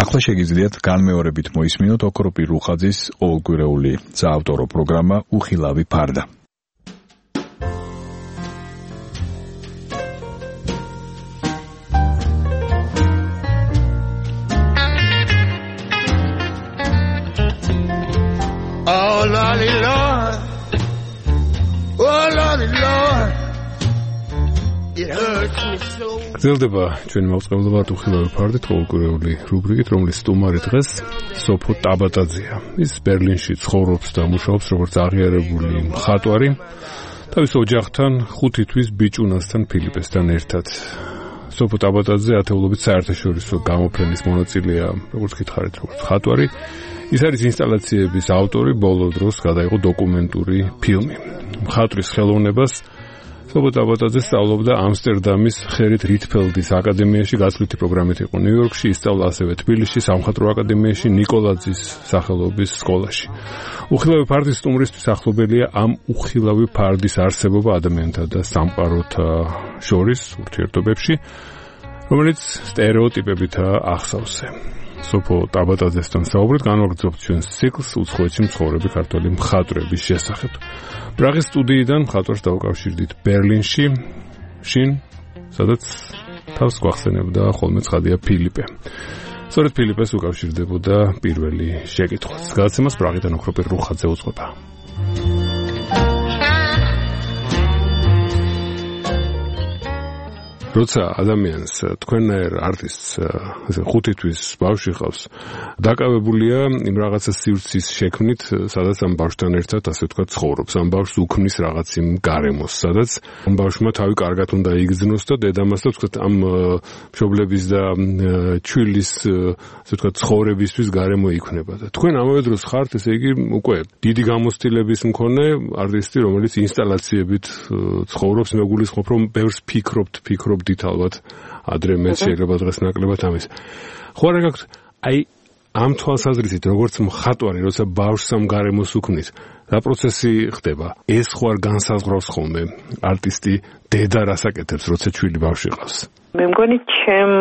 ახლა შეგიძლიათ განმეორებით მოისმინოთ ოქროპირ რუხაძის ყოველკვირეული საავტორო პროგრამა უხილავი ფარდა. Oh Lordy Lord, oh Lordy Lord, it hurts me so. გრძელდება ჩვენი მაუწყებლობა უხილავი ფარდით ყოველკვირეული რუბრიკით, რომლის სტუმარი დღეს სოფო ტაბატაძეა. ის ბერლინში ცხოვრობს და მუშაობს როგორც აღიარებული მხატვარი. თავის ოჯახთან 5 თვის ბიჭუნასთან ფილიპესთან ერთად. სოფო ტაბატაძე ათეულობით საერთაშორისო გამოფენის მონაწილეა, როგორც გითხარით, როგორც მხატვარი. ის არის ინსტალაციების ავტორი, ბოლო დროს გადაიღო დოკუმენტური ფილმი. მხატვრის ხელოვნებას სოფო ტაბატაძე სწავლობდა ამსტერდამის ხერით რიტფელდის აკადემიაში, გაცვლითი პროგრამით იყო ნიუ-იორკში, ისწავლა ასევე თბილისში სამხატვრო აკადემიაში, ნიკოლაძის სახელობის სკოლაში. უხილავი ფარდის სტუმრისთვის ახლობელია ამ უხილავი ფარდის არსებობა ადამიანთა და სამყაროთა შორის ურთიერთობებში, რომელიც სტერეოტიპებითაა ახსავსე. სოფო ტაბატაძესთან საუბრით განვაგრძობთ ჩვენს ციკლს უცხოეთში მცხოვრები ქართველი მხატვრების შესახებ. პრაღის სტუდიიდან მხატვარს დავუკავშირდით ბერლინში, შინ, სადაც თავს გვახსენებდა ხოლმე ცხადია ფილიპე. სწორედ ფილიპეს უკავშირდებოდა პირველი შეკითხვაც. გადაცემას პრაღიდან ოქროპირ რუხაძე უძღვება. როცა ადამიანს თქვენნაირ არტისტს ესე 5 თვის ბავშვი ყავს, დაკავებულია იმ რაღაცა სივრცის შექმნით, სადაც ამ ბავშვთან ერთად ასე ვთქვათ ცხოვრობს. ამ ბავშვს უქმნის რაღაც იმ გარემოს, სადაც ამ ბავშვმა თავი კარგად უნდა იგრძნოს და დედამას და ვთქვათ ამ მშობლების და ჩვილის ასე ვთქვათ ცხოვრებისთვის გარემო იქნება. და თქვენ ამავე დროს ხართ, ესე იგი, უკვე დიდი გამოცდილების მქონე არტისტი, რომელიც ინსტალაციებით ცხოვრობს, მე გულისხმობ, რომ ბევრს ფიქრობთ დიტალბად ადრე მე შეიძლება დღეს ნაკლებად ამის. ხო არა გაქვთ აი ამ თვალსაზრისით როგორც მხატვარი, როცა ბავშვს ამ გარემოს უქმნის, რა პროცესი ხდება? ეს ხო არ განსაზღვრავს ხოლმე არტისტი დედა რას აკეთებს, როცა ჩვილი ბავშვი ყავს? მე მგონი ჩემ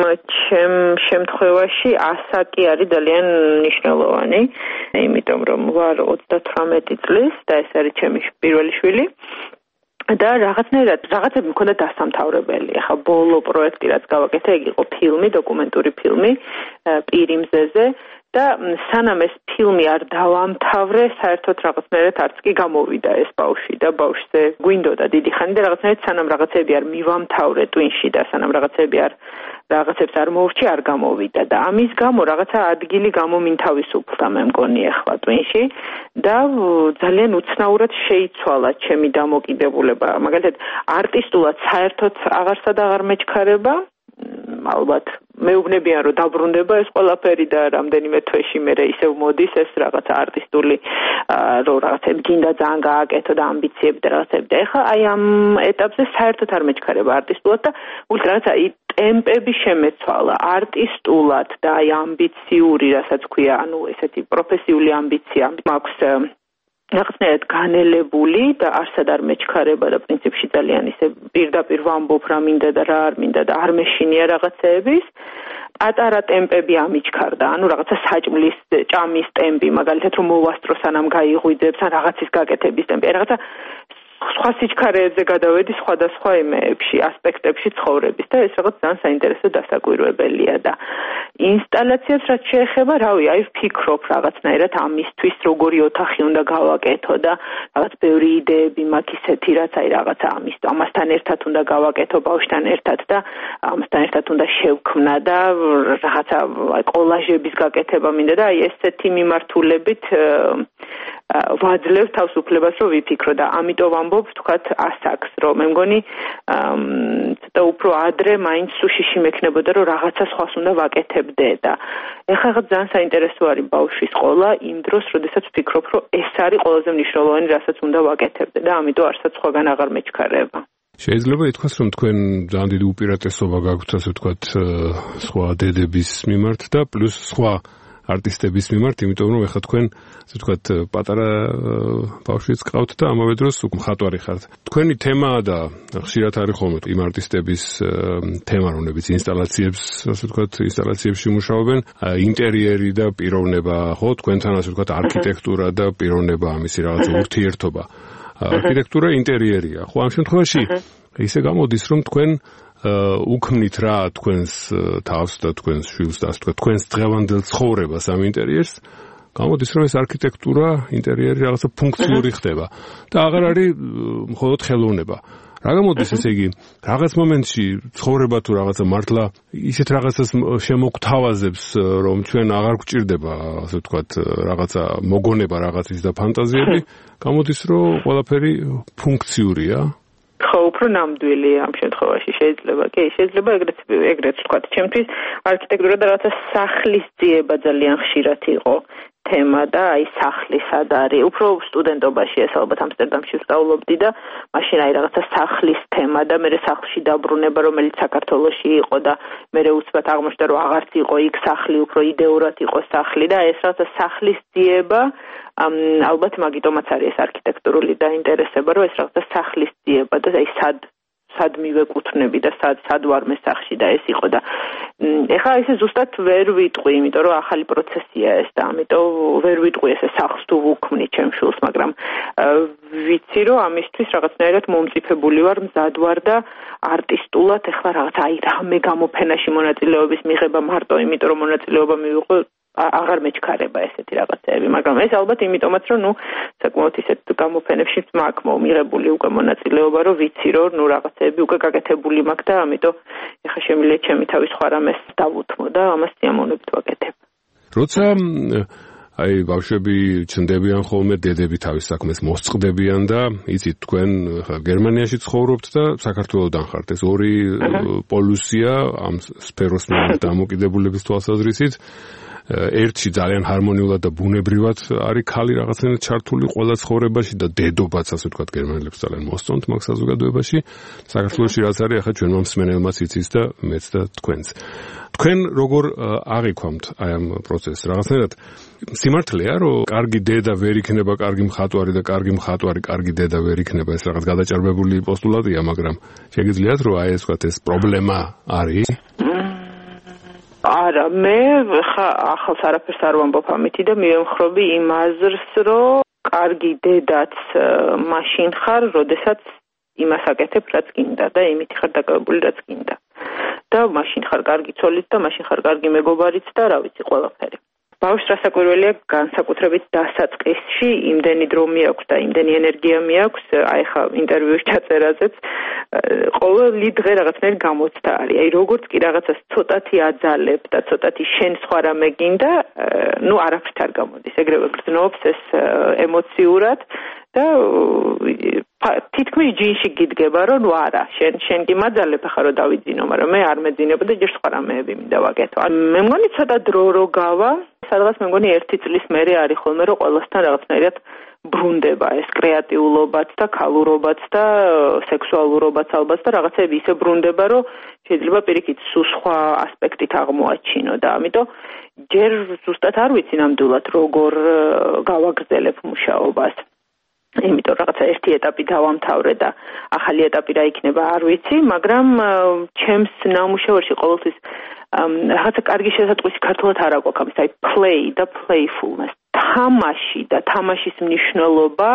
შემთხვევაში ასაკი არის ძალიან მნიშვნელოვანი, იმიტომ რომ ვარ 38 წლის და ეს არის ჩემი პირველი შვილი. და რაღაცები მქონდა დასამთავრებელი. ახლა ბოლო პროექტი რაც გავაკეთე, ეგ იყო ფილმი, დოკუმენტური ფილმი პირი მზეზე და სანამ ეს ფილმი არ დავამთავრე, საერთოდ რაღაცნაირად არც კი გამოვიდა ეს ბავშვი და ბავშვზე გვინდოდა დიდი ხანი და რაღაცნაირად სანამ რაღაცები არ მივამთავრე ტვინში და სანამ რაღაცებს არ მოვრჩი, არ გამოვიდა და ამის გამო რაღაცა ადგილი გამომინთავისუფლდა მე მგონი ახლა ტვინში და ძალიან უცნაურად შეიცვალა ჩემი დამოკიდებულება. მაგალითად, არტისტულად საერთოდ აღარსად აღარ მეჩქარება, ალბათ მეუბნებიან რომ დაბრუნდება ეს ყველაფერი და რამდენიმე თვეში მე ისევ მოდის ეს რაღაცა არტისტული რომ რაღაცები გინდა ძალიან გააკეთო და ამბიციები და რაღაცები და ეხლა აი ამ ეტაპზე საერთოდ არ მეჩქარება არტისტულად და უბრალოდ რაღაცა ტემპები შემეცვალა არტისტულად და აი ამბიციური, რასაც ქვია, ანუ ესეთი პროფესიული ამბიცია მაქვს რაღაცნაირად განელებული და არსად არ მეჩქარება და პრინციპში ძალიან ისე პირდაპირ ვამბობ რა მინდა და რა არ მინდა და არ მეშინია რაღაცეების. პატარა ტემპები ამიჩქარდა, ანუ რაღაცა საჭმლის ჭამის ტემპი, მაგალითად რომ მოვასწრო სანამ გაიღვიძებს, ან რაღაცის გაკეთების ტემპი, რაღაცა სხვა სიჩქარეებზე გადავედი სხვადასხვა იმეებში, ასპექტებში ცხოვრების და ეს რაღაც ძალიან საინტერესო დასაკვირვებელია და ინსტალაციებს რაც შეეხება, რავი, აი ვფიქრობ რაღაცნაირად ამისთვის როგორი ოთახი უნდა გავაკეთო და რაღაც ბევრი იდეები მაქვს ისეთი, რაც აი რაღაცა ამასთან ერთად უნდა გავაკეთო ბავშვთან ერთად და ამასთან ერთად უნდა შევქმნა და რაღაცა კოლაჟების გაკეთება მინდა და აი ესეთი მიმართულებით ვაძლევ თავს უფლებას რომ ვიფიქრო და ამიტომ ვამბობ თქვათ ასაკს რომ მე მგონი ცოტა უფრო ადრე მაინც სუშიში მექნებოდა რომ რაღაცა სხვას უნდა ვაკეთებდე და ეხლა ძალიან საინტერესო არის ბავშვის ყოლა იმ დროს როდესაც ვფიქრობ რომ ეს არის ყველაზე მნიშვნელოვანი რასაც უნდა ვაკეთებდე და ამიტომ არცაც სხვაგან აღარ მეჩქარება. შეიძლება ითქვას რომ თქვენ ძალიან დიდი უპირატესობა გაქვთ ასე ვთქვათ სხვა დედების მიმართ და პლუს სხვა არტისტების მიმართ, იმიტომ რომ ეხლა თქვენ ასე ვთქვათ პატარა ბავშვიც გყავთ და ამავე დროს მხატვარი ხართ. თქვენი თემაა და ხშირად არის ხოლმე იმ არტისტების თემა, რომლებიც ინსტალაციებს, ასე ვთქვათ, ინსტალაციებში მუშაობენ, ინტერიერი და პიროვნება, ხო, თქვენთან ასე ვთქვათ, არქიტექტურა და პიროვნება, ამისი რაღაც ურთიერთობა. არქიტექტურა ინტერიერია. ხო, ამ შემთხვევაში ისე გამოდის, რომ თქვენ უქმნით რა თქვენს თავს და თქვენს შვილს და ასე ვთქვათ, თქვენს დღევანდელ ცხოვრებას ამ ინტერიერს, გამოდის, რომ ეს არქიტექტურა, ინტერიერი რაღაცა ფუნქციური ხდება და აღარ არის მხოლოდ ხელოვნება. რა გამოდის, ესე იგი, რაღაც მომენტში ცხოვრება თუ რაღაცა მართლა ისეთ რაღაცას შემოგთავაზებს, რომ ჩვენ აღარ გვჭირდება, ასე ვთქვათ, რაღაცა მოგონება რაღაცის და ფანტაზიები, გამოდის, რომ ყველაფერი ფუნქციურია. ხო, უფრო ნამდვილი ამ შემთხვევაში შეიძლება, კი, შეიძლება ეგრეთ ვთქვათ. ჩემთვის არქიტექტურა და რაღაცა სახლის ძიება ძალიან ხშირად იყო თემა და აი სახლი სად არის. უფრო სტუდენტობაში ეს ალბათ ამსტერდამში ვსწავლობდი და მაშინ აი რაღაცა სახლის თემა და მე სახლში დაბრუნება, რომელიც საქართველოში იყო და მე უცბად აღმოჩნდა, რომ აღარც იყო იქ სახლი, უფრო იდეურად იყო სახლი და ეს რაღაცა სახლის ძიება ალბათ მაგიტომაც არის ეს არქიტექტურული დაინტერესება, რომ ეს რაღაცა სახლის ძიება და აი სად მივეკუთვნები და სად ვარ მე სახლში და ეს იყო და ეხლა ესე ზუსტად ვერ ვიტყვი, იმიტომ რომ ახალი პროცესია ეს და ამიტომ ვერ ვიტყვი ესე სახლს თუ ვუქმნი ჩემ შვილს, მაგრამ ვიცი რომ ამისთვის რაღაცნაირად მომწიფებული ვარ, მზად ვარ და არტისტულად ეხლა რაღაც აი რამე გამოფენაში მონაწილეობის მიღება მარტო იმიტომ რომ მონაწილეობა მივიღო აღარ მეჩქარება ესეთი რაღაცები, მაგრამ ეს ალბათ იმიტომაც რომ საკმაოდ ისეთ გამოფენებშიც მაქვს მიღებული უკვე მონაწილეობა, რომ ვიცი რომ რაღაცები უკვე გაკეთებული მაქვს და ამიტომ ეხლა შემიძლია ჩემი თავის სხვა რამეს დავუთმო და ამას სიამოვნებით ვაკეთებ. როცა აი ბავშვები ჩნდებიან ხოლმე, დედები თავის საქმეს მოსწყდებიან და იცით თქვენ გერმანიაში ცხოვრობთ და საქართველოდან ხართ. ეს ორი პოლუსია ამ სფეროს მიმართ დამოკიდებულების თვალსაზრისით ერთში ძალიან ჰარმონიულად და ბუნებრივად არის ქალი რაღაცნაირად ჩართული ყველა ცხოვრებაში და დედობაც ასე ვთქვათ გერმანელებს ძალიან მოსწონთ მაგ საზოგადოებაში. საქართველოში რაც არის ახლა ჩვენმა მსმენელმაც იცის და მეც და თქვენც. თქვენ როგორ აღიქვამთ აი ამ პროცესს? რაღაცნაირად სიმართლეა რომ კარგი დედა ვერ იქნება კარგი მხატვარი და კარგი მხატვარი კარგი დედა ვერ იქნება, ეს რაღაც გადაჭარბებული პოსტულატია, მაგრამ შეგიძლიათ რომ აი ეს ვთქვათ ეს პრობლემა არის? არა, მე ახალს არაფერს არ ვამბობ ამითი და მივემხრობი იმ აზრს, რომ კარგი დედაც მაშინ ხარ, როდესაც იმას აკეთებ, რაც გინდა და იმით ხარ დაკავებული, რაც გინდა. და მაშინ ხარ კარგი ცოლიც და მაშინ ხარ კარგი მეგობარიც და რა ვიცი, ყველაფერი. ბავშვს რასაკვირველია განსაკუთრებით დასაწყისში იმდენი დრო მიაქვს და იმდენი ენერგია მიაქვს, აი ხა ინტერვიუში ჩაწერაზეც ყოველი დღე რაღაცნაირ გამოცდა არის. აი როგორც კი რაღაცას ცოტათი აძალებ და ცოტათი შენ სხვა რამე გინდა, არაფრით არ გამოდის. ეგრევე გრძნობს ეს ემოციურად და თითქმის ჯინში გიდგება, რომ არა, შენ კი მაძალებ ახლა რომ დავიძინო, მაგრამ მე არ მეძინებ და ჯერ სხვა რამეები მინდა ვაკეთო. მე მგონი ცოტა დრო რო გავა, სადღაც მე მგონი 1 წლის მერე არის ხოლმე რომ ყველასთან რაღაცნაირად ბრუნდება ეს კრეატიულობაც და ქალურობაც და სექსუალურობაც ალბათ და რაღაცები ისე ბრუნდება, რომ შეიძლება პირიქით სხვა ასპექტით აღმოაჩინო და ამიტომ ჯერ ზუსტად არ ვიცი ნამდვილად როგორ გავაგრძელებ მუშაობას. იმიტომ რაღაცა ერთი ეტაპი დავამთავრე და ახალი ეტაპი რა იქნება არ ვიცი, მაგრამ ჩემს ნამუშევარში ყოველთვის რაღაცა კარგი შესატყვისი ქართულად არ აკვაკ ამის, აი play და playfulness, თამაში და თამაშის მნიშვნელობა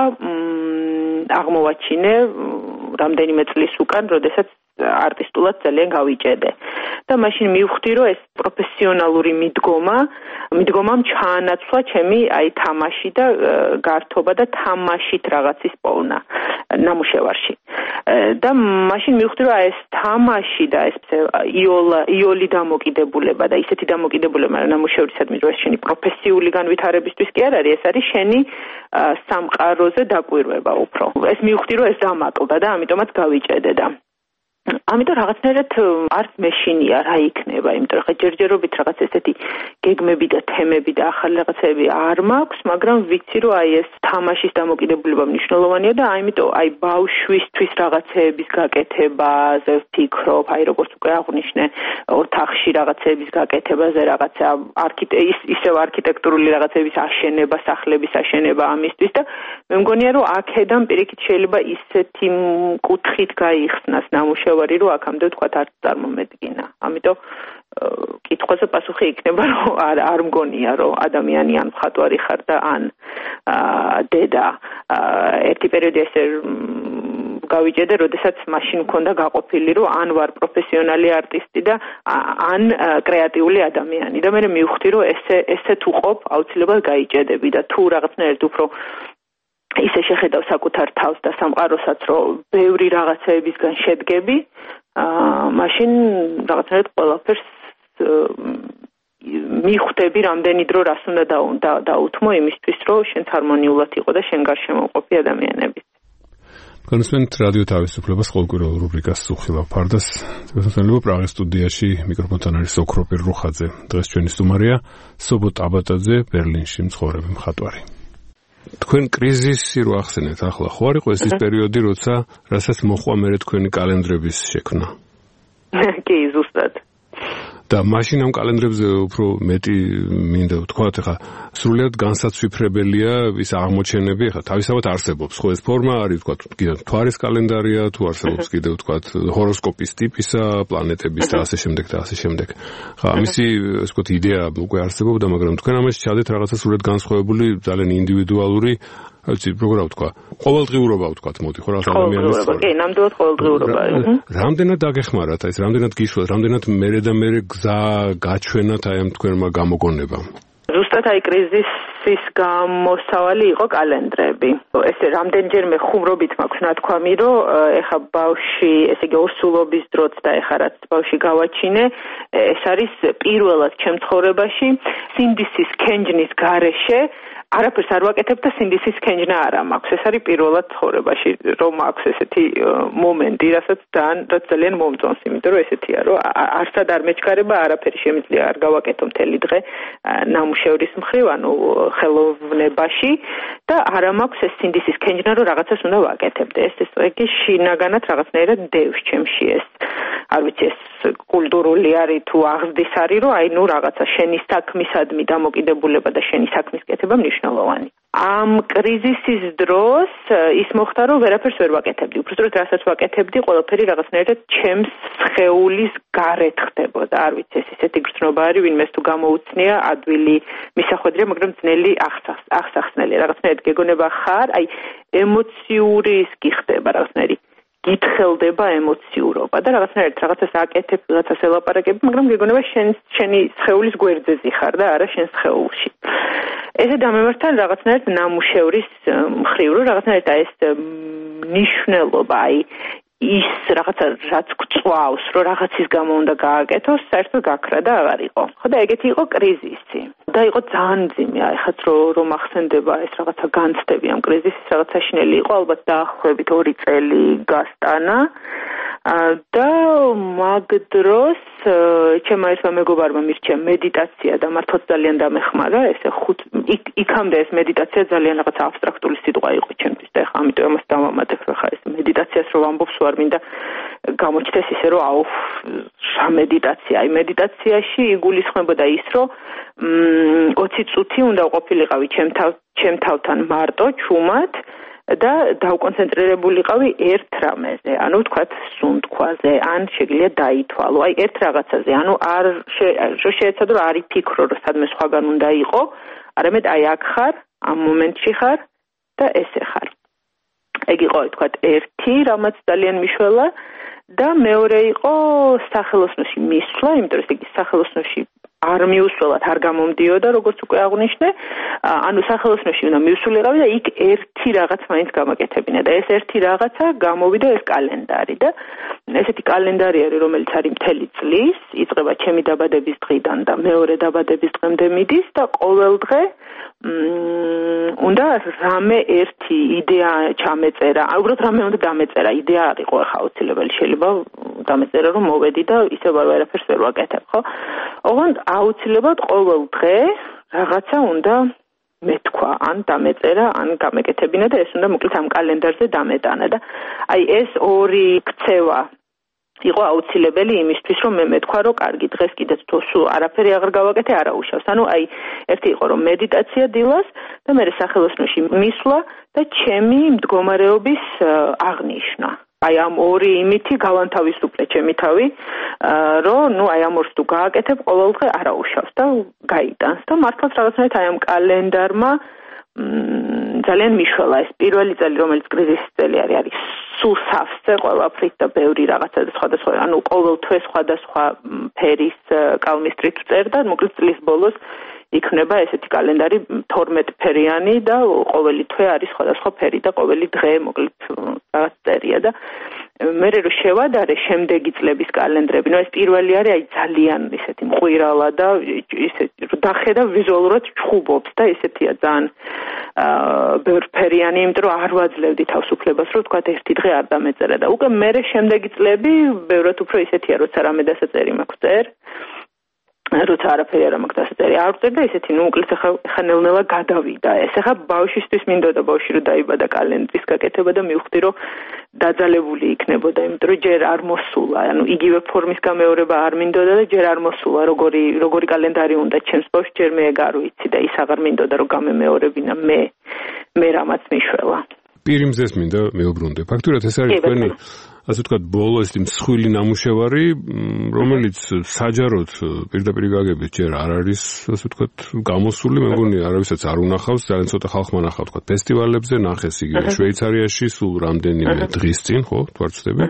აღმოვაჩინე რამდენიმე წლის უკან, როდესაც არტისტულად ძალიან გავიჭედე. და მაშინ მივხვდი, რომ ეს პროფესიონალური მიდგომამ ჩაანაცვლა ჩემი აი თამაში და გართობა და თამაშით რაღაცის პოვნა ნამუშევარში. და მაშინ მივხვდი, რომ ეს თამაში და ეს იოლი დამოკიდებულება და ისეთი დამოკიდებულება ნამუშევრისადმი, რომ ეს შენი პროფესიული განვითარებისთვის კი არ არის, ეს არის შენი სამყაროზე დაკვირვება უფრო. ეს მივხვდი, რომ ეს დამაკლდა და ამიტომაც გავიჭედე და ამიტომ რაღაცნაირად არც მეშინია რა იქნება, იმიტომ რომ ჯერჯერობით რაღაც ესეთი გეგმები და თემები და ახალი რაღაცები არ მაქვს, მაგრამ ვიცი რომ აი ეს თამაშის დამოკიდებულება მნიშვნელოვანია და ამიტომ აი ბავშვისთვის რაღაცეების გაკეთებაზე ვფიქრობ, აი როგორც უკვე აღვნიშნე, ოთახში რაღაცეების გაკეთებაზე, რაღაცა ისევ არქიტექტურული რაღაცების აშენება, სახლების აშენება ამისთვის და მე მგონია რომ აქედან პირიქით შეიძლება ისეთი კუთხით გაიხსნას ნამუშევარი, რომ აქამდე ვთქვათ არ წარმომედგინა. ამიტომ კითხვაზე პასუხი იქნება რომ არ მგონია რომ ადამიანი ან მხატვარი ხარ და ან დედა ერთი პერიოდი ესე გავიჭედე, როდესაც მაშინ მქონდა გაყოფილი რომ ან ვარ პროფესიონალი არტისტი და ან კრეატიული ადამიანი და მე მივხვდი რომ ესე თუ ყოფ აუცილებლად გაიჭედები და თუ რაღაცნაირად უფრო ისე შეხედავ საკუთარ თავს და სამყაროსაც რომ ბევრი რაღაცეებისგან შედგები მაშინ რაღაცნაირად ყველაფერს მიხვდები რამდენი დრო რას უნდა დაუთმო იმისთვის რომ შენ ჰარმონიულად იყო და შენ გარშემო მყოფი ადამიანები. განსმენთ რადიო თავისუფლებას ყოველკვირეულ რუბრიკას უხილავ ფარდას. ზოგადად პრაღის სტუდიაში მიკროფონთან არის ოქროპირ რუხაძე. დღეს ჩვენი სტუმარია სობოტ აბატაძე, ბერლინში მცხოვრები მხატვარი. თქვენ კრიზისი რო ახსენეთ ახლა ხო არ იყო ეს პერიოდი როცა რასაც მოხვა მე თქვენი კალენდრების შექმნა? კი, ზუსტად. და მაშინ ამ კალენდრებზე უფრო მეტი მინდა ვთქვათ, ხა სრულიად განსაცვიფრებელია ის აღმოჩენები, ხა თავისთავად არსებობს, ხო ეს ფორმა არის, ვთქვათ, კიდევ თვარის კალენდარია, თუ არსებობს კიდევ ვთქვათ, ჰოროსკოპის ტიპისა, პლანეტების და ასე შემდეგ და ასე შემდეგ. ხა ამისი, ასე ვთქვათ, იდეა უკვე არსებობდა, მაგრამ თქვენ ამაში ჩადეთ რაღაცა სრულიად განსხვავებული, ძალიან ინდივიდუალური ვიცი, როგორ ვთქვა, ყოველდღიურობა ვთქვათ, მოდი, ხო რა ადამიანის ცხოვრება. კი, ნამდვილად ყოველდღიურობა. რამდენად დაგეხმარათ ეს, რამდენად გიშვათ, რამდენად მერე და მერე გზა გაჩვენათ აი ამ თქვენმა გამოგონებამ? ზუსტად აი კრიზისის გამოსავალი იყო კალენდრები. ესე რამდენჯერმე ხუმრობით მაქვს ნათქვამი, რომ ეხა ბავშვი, ესე იგი ორსულობის დროც და ეხა რაც ბავშვი გავაჩინე, ეს არის პირველად ჩემ ცხოვრებაში სინდისის კენჯნის გარეშე არაფერს არ ვაკეთებ და სინდისის კენჯნა არა მაქვს. ეს არის პირველად ცხოვრებაში, რომ მაქვს ესეთი მომენტი, რასაც ძალიან მომწონს, იმიტომ რომ ესეთია, რომ არსად არ მეჩქარება, არაფერი შემიძლია არ გავაკეთო მთელი დღე ნამუშევრის მხრივ, ანუ ხელოვნებაში და არა მაქვს ეს სინდისის კენჯნა, რომ რაღაცას უნდა ვაკეთებდე. ეს იგი შინაგანად რაღაცნაირად დევს ჩემში ეს. არ ვიცი, ეს კულტურული არის თუ აღზრდის არის, რომ აი ნუ რაღაცა შენი საქმისადმი დამოკიდებულება და შენი საქმის კეთება მნიშვნელოვანი. ამ კრიზისის დროს ის მოხდა, რომ ვერაფერს ვერ ვაკეთებდი. უბრალოდ რასაც ვაკეთებდი, ყველაფერი რაღაცნაირად ჩემს სხეულის გარეთ ხდებოდა. არ ვიცი, ეს ისეთი გრძნობა არის, ვინმეს თუ გამოუცნია ადვილი მისახვედრია, მაგრამ ძნელი აღსახსნელი. რაღაცნაირად გეგონება ხარ, აი ემოციური ის გიხდება რაღაცნაირი. გითხელდება ემოციურობა და რაღაცას აკეთებ, რაღაცას ელაპარაკებ, მაგრამ გეგონება შენი სხეულის გვერდზე ხარ და არა შენ სხეულში. ესე დამემართა რაღაცნაირად ნამუშევრის მხრივ, რომ რაღაცნაირად ეს ნიშნულობა, აი ის რაღაცა რაც გწვავს, რომ რაღაცის გამო უნდა გააკეთოს, საერთოდ გაქრა და აღარ იყო. ხო და ეგეთი იყო კრიზისი. და იყო ძალიან მძიმე, აი ხაც რომ ახსენდება ეს რაღაცა განცდები ამ კრიზისის, რაღაცა შინელი იყო, ალბათ დაახლოებით 2 წელი გასტანა. და მაგ დროს ჩემმა ერთმა მეგობარმა მირჩია მედიტაცია და მართლაც ძალიან დამეხმარა, ესე იქამდე ეს მედიტაცია ძალიან რაღაც აბსტრაქტული სიტყვა იყო ჩემთვის და ეხლა ამიტომ ამას დავამატებ, ხა ეს მედიტაციას რომ ვამბობს ვარ მინდა გამოჩნდეს ისე რომ აუ რა მედიტაცია, აი მედიტაციაში იგულისხმებოდა ის რომ 20 წუთი უნდა ყოფილიყავი ჩემ თავთან მარტო ჩუმად და დავკონცენტრირებულიყავი ერთ რამეზე, ანუ ვთქვათ სუნთქვაზე, ან შეგვიძლია დაითვალო, აი ერთ რაღაცაზე, ანუ არ შეეცადო რომ არ იფიქრო რომ სადმე სხვაგან უნდა იყო, არამედ აი აქ ხარ, ამ მომენტში ხარ და ესე ხარ. ეგ იყო ვთქვათ ერთი, რამაც ძალიან მიშველა და მეორე იყო სახელოსნოში მისვლა, იმიტომ რომ იგი სახელოსნოში არ მიუსვლელად არ გამომდიოდა, როგორც უკვე აღვნიშნე, ანუ სახელოსნოში უნდა მივსულიყავი და იქ ერთი რაღაც მაინც გამაკეთებინა და ეს ერთი რაღაცა გამოვიდა ეს კალენდარი და ესეთი კალენდარი არის, რომელიც არის მთელი წლის, იწყება ჩემი დაბადების დღიდან და მეორე დაბადების დღემდე მიდის და ყოველ დღე უნდა რამე ერთი იდეა ჩამეწერა, უბრალოდ რამე უნდა დამეწერა, იდეა არ იყო ახლა აუცილებელი, შეიძლება დამეწერა რომ მოვედი და ისევ ვერაფერს ვერ ვაკეთებ, ხო? ოღონდ აუცილებლად ყოველ დღე რაღაცა უნდა მეთქვა, ან დამეწერა, ან გამეკეთებინა და ეს უნდა მოკლედ ამ კალენდარზე დამეტანა და აი ეს ორი ქცევა იყო აუცილებელი იმისთვის, რომ მე მეთქვა, რომ კარგი დღეს კიდეც თუ სულ არაფერი აღარ გავაკეთე, არა უშავს. ანუ აი ერთი იყო რომ მედიტაცია დილას და მე სახელოსნოში მისვლა და ჩემი მდგომარეობის აღნიშვნა. აი ამ ორი იმითი გავანთავისუფლე ჩემი თავი, რომ აი ამ ორს თუ გააკეთებ, ყოველდღე არა უშავს და გაიტანს და მართლაც რაღაცნაირად აი ამ კალენდარმა ძალიან მიშველა ეს პირველი წელი, რომელიც კრიზისის წელი არის სულ სავსე ყველაფრით და ბევრი რაღაცა და სხვადასხვა, ანუ ყოველ თვე სხვადასხვა ფერის კალმისტრით წერ და მოკლედ წლის ბოლოს იქნება ესეთი კალენდარი 12 ფერიანი და ყოველი თვე არის სხვადასხვა ფერი და ყოველი დღე მოკლედ რაღაც წერია და მე რო შევადარე შემდეგი წლების კალენდრები, ეს პირველი არის აი ძალიან ისეთი მყვირალა და ისეთი რომ დახედა ვიზუალურად ჩხუბობს და ესეთია ძალიან ბევრფერიანი, იმიტომ რომ არ ვაძლევდი თავისუფლებას, რომ თქვა ერთი დღე არ დამეწერა და უკვე მე შემდეგი წლები ბევრად უფრო ისეთია, როცა რამე დასაწერი მაქვს წერ. როცა არაფერი არ მაქვს დასაწერი არ ვწერ და ესეთი ნუ მოკლედ ახლა ნელ-ნელა გადავიდა ეს ახლა ბავშვისთვის მინდოდა ბავშვი რომ დაიბადა კალენდრის გაკეთება და მივხვდი რომ დაძალებული იქნებოდა იმიტომ რომ ჯერ არ მოსულა ანუ იგივე ფორმის გამეორება არ მინდოდა და ჯერ არ მოსულა როგორი კალენდარი უნდა ჩემს ბავშვს ჯერ მე ეგ არ ვიცი და ის აღარ მინდოდა რომ გამემეორებინა მე რამაც მიშველა პირიმზეს მინდა მეუბრუნდე ფაქტურად ეს არის თქვენი ასე ვთქვათ ბოლო ეს მსხვილი ნამუშევარი რომელიც საჯაროდ პირდაპირ გაგებით ჯერ არ არის ასე ვთქვათ გამოსული მე მგონი არავისაც არ უნახავს ძალიან ცოტა ხალხმა ნახავ ვთქვათ ფესტივალებზე ნახეს იგივე შვეიცარიაში სულ რამდენიმე დღის წინ ხო თუ არ ვცდები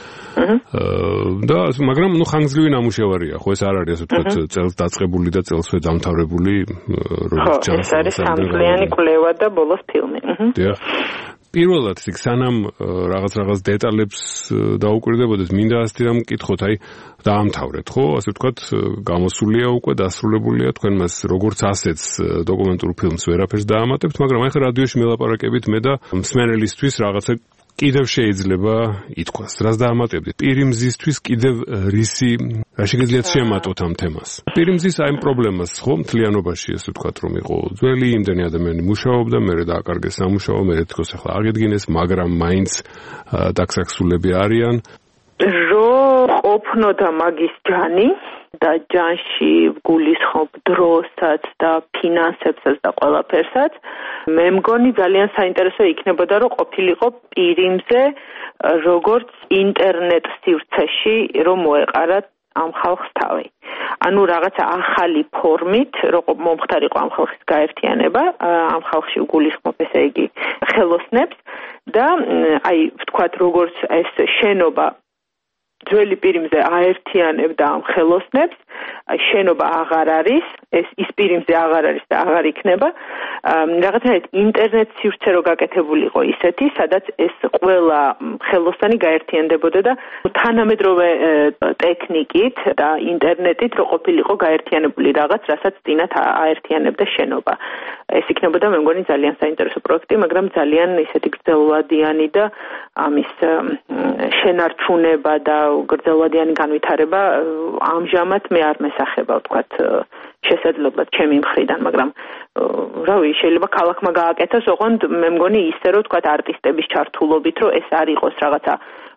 და მაგრამ ნუ ხანგრძლივი ნამუშევარია ხო ეს არ არის ასე ვთქვათ წელს დაწყებული და წელსვე დამთავრებული როგორც ჩანს ეს არის სამწლიანი კვლევა და ბოლოს ფილმი დიახ პირველად იქ სანამ რაღაც დეტალებს დაუკვირდებოდეს მინდა ასეთი რამ მკითხოთ აი დაამთავრეთ ხო ასე ვთქვათ გამოსულია უკვე დასრულებულია თქვენ მას როგორც ასეთს დოკუმენტურ ფილმს ვერაფერს დაამატებთ მაგრამ ახლა რადიოში მელაპარაკებით მე და მსმენელისთვის რაღაცა კიდევ შეიძლება ითქვას რას დაამატებდით პირიმზისთვის კიდევ რისი რა შეგიძლიათ შემატოთ ამ თემას პირიმზის აი პრობლემას ხო მთლიანობაში ასე ვთქვათ რომ იყო ძველი იმდენი ადამიანი მუშაობდა მერე დააკარგეს სამუშაო მერე თქოს ახლა აღედგინეს მაგრამ მაინც დაქსაქსულები არიან რომ ყოფნოდა მაგის ჯანი და ჯანში გულისხმობ დროსაც და ფინანსებსაც და ყველაფერსაც მე მგონი ძალიან საინტერესო იქნებოდა რომ ყოფილიყო პირიმზე როგორც ინტერნეტ სივრცეში რომ მოეყარა ამ ხალხს თავი ანუ რაღაცა ახალი ფორმით რომ მომხდარიყო ამ ხალხის გაერთიანება ამ ხალხში გულისხმობ ესე იგი ხელოსნებს და აი ვთქვათ როგორც ეს შენობა ძველი პირიმზე აერთიანებდა ამ ხელოსნებს, შენობა აღარ არის, ის პირიმზე აღარ არის და აღარ იქნება. რაღაცნაირად ინტერნეტ სივრცე რო გაკეთებულიყო ისეთი, სადაც ეს ყველა ხელოსანი გაერთიანდებოდა და თანამედროვე ტექნიკით და ინტერნეტით რო ყოფილიყო გაერთიანებული რაღაც, რასაც წინათ აერთიანებდა შენობა. ეს იქნებოდა მე მგონი ძალიან საინტერესო პროექტი, მაგრამ ძალიან ისეთი გრძელვადიანი და ამის შენარჩუნება და გრძელვადიანი განვითარება ამჟამად მე არ მესახება, ვთქვათ, შესაძლებლად ჩემი მხრიდან, მაგრამ რავი, შეიძლება ქალაქმა გააკეთოს, ოღონდ მე მგონი ისე რომ ვთქვათ არტისტების ჩართულობით, რომ ეს არ იყოს რაღაცა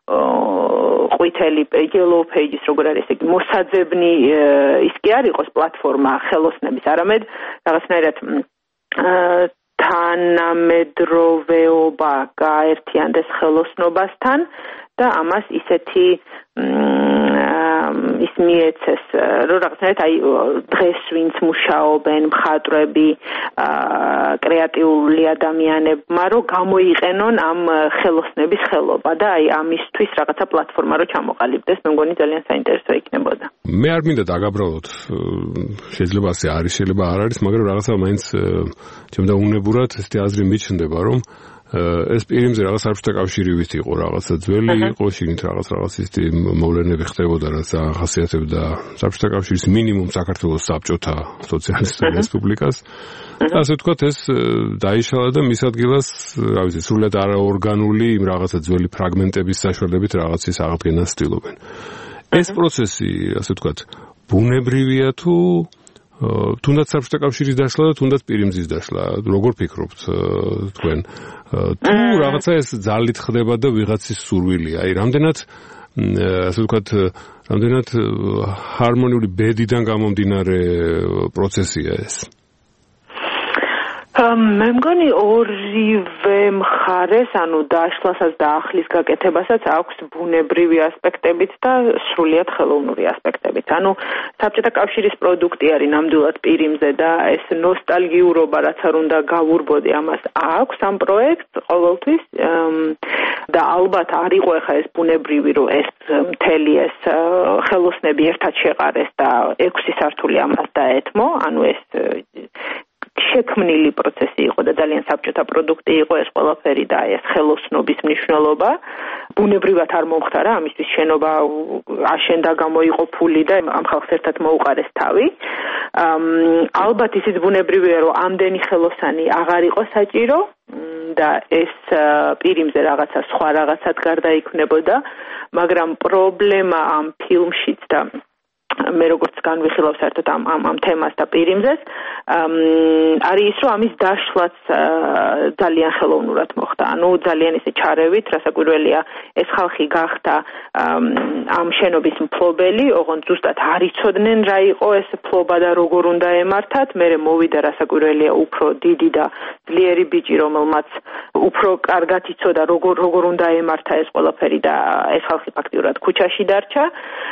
ყვითელი yellow pages როგორ არის ეს მოსაძებნი ის კი არ იყოს პლატფორმა ხელოსნების, არამედ რაღაცნაირად თანამედროვეობა გაერთიანდეს ხელოსნობასთან და ამას ისეთი ის მიეცეს რომ რაღაცნაირად აი დღეს ვინც მუშაობენ მხატვრები კრეატიული ადამიანებმა რომ გამოიყენონ ამ ხელოსნების ხელობა და აი ამისთვის რაღაცა პლატფორმა რომ ჩამოყალიბდეს მე მგონი ძალიან საინტერესო იქნებოდა მე არ მინდა დაგაბრალოთ შეიძლება ასე არის შეიძლება არ არის მაგრამ რაღაცა მაინც ჩემდა უნებურად ესეთი აზრი მიჩნდება რომ ეს პირიმზე რაღაც საბჭოთა კავშირივით იყო რაღაცა ძველი იყო შიგნით რაღაც ისეთი მოვლენები ხდებოდა რაც ახასიათებდა საბჭოთა კავშირის მინიმუმ საქართველოს საბჭოთა სოციალისტურ რესპუბლიკას ასე ვთქვათ ეს დაიშალა და მის ადგილას რა ვიცი სრულად არაორგანული იმ რაღაცა ძველი ფრაგმენტების საშუალებით რაღაცის აღდგენას ცდილობენ ეს პროცესი ასე ვთქვათ ბუნებრივია თუ თუნდაც საბჭოთა კავშირის დაშლა და თუნდაც პირიმზის დაშლა, როგორ ფიქრობთ თქვენ? თუ რაღაცა ეს ძალით ხდება და ვიღაცის სურვილია, აი რამდენად ასე ვთქვათ, რამდენად ჰარმონიული ბედიდან გამომდინარე პროცესია ეს? მე მგონი ორივე მხარეს, ანუ დაშლასაც და ახლის გაკეთებასაც აქვს ბუნებრივი ასპექტებიც და სრულიად ხელოვნური ასპექტებიც. ანუ საბჭოთა კავშირის პროდუქტი არის ნამდვილად პირიმზე და ეს ნოსტალგიურობა, რაც არ უნდა გავურბოდი, ამას აქვს ამ პროექტს ყოველთვის და ალბათ არ იყო ახლა ეს ბუნებრივი, რომ ეს მთელი ეს ხელოსნები ერთად შეყარეს და 6 სართული ამას დაეთმო, ანუ ეს შექმნილი პროცესი იყო და ძალიან საბჭოთა პროდუქტი იყო ეს ყველაფერი და ეს ხელოსნობის მნიშვნელობა. ბუნებრივად არ მომხდარა, ამისთვის შენობა აშენდა, გამოიყო ფული და ამ ხალხს ერთად მოუყარეს თავი. ალბათ ისიც ბუნებრივია, რომ ამდენი ხელოსანი აღარ იყო საჭირო და ეს პირიმზე რაღაცა სხვა რაღაცად გარდაიქმნებოდა, მაგრამ პრობლემა ამ ფილმშიც და მე როგორც განვიხილავ საერთოდ ამ თემას და პირიმზეს არის ის, რომ ამის დაშლაც ძალიან ხელოვნურად მოხდა. ანუ ძალიან ისე ჩარევით, რასაკვირველია, ეს ხალხი გახდა ამ შენობის მფლობელი, ოღონდ ზუსტად არ იცოდნენ რა იყო ეს ფლობა და როგორ უნდა ემართათ. მერე მოვიდა, რასაკვირველია, უფრო დიდი და ძლიერი ბიჭი, რომელმაც უფრო კარგად იცოდა როგორ უნდა ემართა ეს ყველაფერი და ეს ხალხი ფაქტიურად ქუჩაში დარჩა.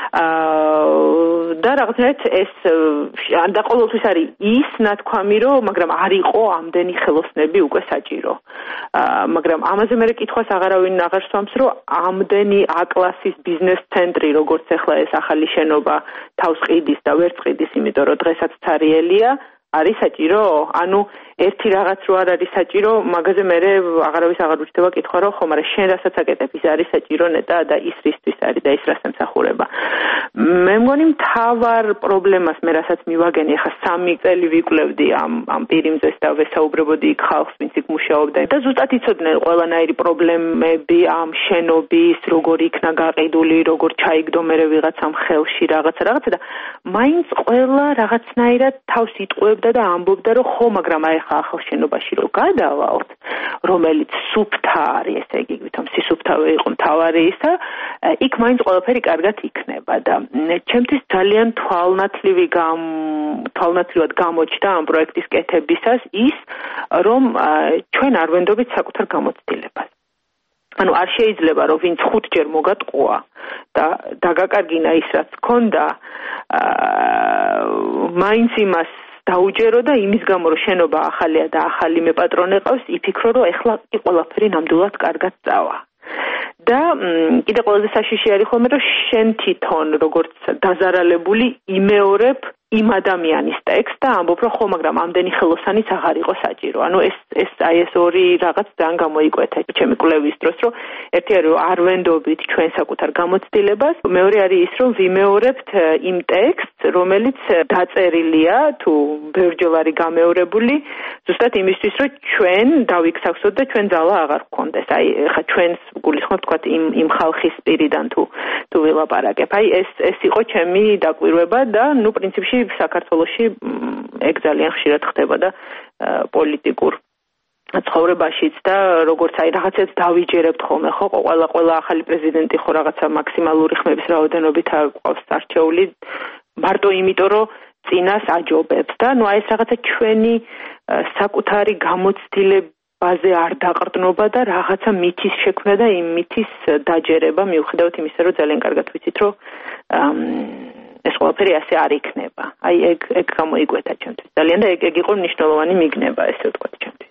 და რაღაცნაირად ეს და ყოველთვის არის ის ნათქვამი, რომ მაგრამ არ იყო ამდენი ხელოსნები უკვე საჭირო. მაგრამ ამაზე მე კითხვას აღარავინ აღარ სვამს, რომ ამდენი A-კლასის ბიზნეს ცენტრი, როგორც ახლა ეს ახალი შენობა თავს ყიდის და ვერ წყიდის, იმიტომ რომ დღესაც ცარიელია, არის საჭირო? ანუ ერთი რაღაც რო არ არის საჭირო, მაგაზე მე აღარავის აღარ უჩნდება კითხვა, რომ ხო, მაგრამ შენ რასაც აკეთებ, ის არის საჭირო ნეტა და ის რისთვის არის და ის რას ემსახურება. მე მგონი მთავარ პრობლემას მე რასაც მივაგენი, ახლა 3 წელი ვიკვლევდი ამ პირიმზეს და ვესაუბრებოდი იქ ხალხს, ვინც იქ მუშაობდა და ზუსტად იცოდნენ ყველანაირი პრობლემები ამ შენობის, როგორ იქნა გაყიდული, როგორ ჩაიგდო მერე ვიღაცამ ხელში რაღაცა და მაინც ყველა რაღაცნაირად თავს იტყუებდა და ამბობდა, რომ ხო, მაგრამ აი ხა ახალ შენობაში რო გადავალთ, რომელიც სუფთა არის, ესე იგი, ვითომ სისუფთავე იყო მთავარი ისა, იქ მაინც ყველაფერი კარგად იქნება და ჩემთვის ძალიან თვალნათლივად გამოჩნდა ამ პროექტის კეთებისას ის, რომ ჩვენ არ ვენდობით საკუთარ გამოცდილებას. ანუ არ შეიძლება, რომ ვინც 5 ჯერ მოგატყუა და დაგაკარგინა ის, რაც ჰქონდა, მაინც იმას დაუჯერო და იმის გამო, რომ შენობა ახალია და ახალი მეპატრონე ყავს, იფიქრო, რომ ეხლა ყველაფერი ნამდვილად კარგად წავა. და კიდე ყველაზე საშიში არის ხოლმე, რომ შენ თვითონ როგორც დაზარალებული იმეორებ იმ ადამიანის ტექსტს და ამბობ, რომ ხო, მაგრამ ამდენი ხელოსანიც აღარ იყო საჭირო. ანუ ეს ორი რაღაც ძალიან გამოიკვეთა ჩემი კვლევის დროს, რომ ერთი არის, რომ არ ვენდობით ჩვენ საკუთარ გამოცდილებას, მეორე არის ის, რომ ვიმეორებთ იმ ტექსტს, რომელიც დაწერილია თუ ბევრჯერ არის გამეორებული, ზუსტად იმისთვის, რომ ჩვენ დავიქსავსოთ და ჩვენ ძალა აღარ გქონდეს. აი, ხა ჩვენს გულისხმობ თქვათ იმ ხალხის პირიდან თუ ვილაპარაკებ. აი, ეს იყო ჩემი დაკვირვება და ნუ პრინციპში საქართველოში ეგ ძალიან ხშირად ხდება და პოლიტიკურ ცხოვრებაშიც და როგორც აი რაღაცებს დავიჯერებთ ხოლმე, ხო, ყველა ახალი პრეზიდენტი ხო რაღაცა მაქსიმალური ხმების რაოდენობით აქვს არჩეული მარტო იმიტომ, რომ წინას აჯობებს და ნუ აი ეს რაღაცა ჩვენი საკუთარი გამოცდილებაზე არ დაყრდნობა და რაღაცა მითის შექმნა და იმ მითის დაჯერება მიუხედავად იმისა, რომ ძალიან კარგად ვიცით, რომ ეს ყველაფერი ასე არ იქნება. აი ეგ გამოიკვეთა ჩემთვის. ძალიან და ეგ იყო მნიშვნელოვანი მიგნება, ესე ვთქვათ ჩემთვის.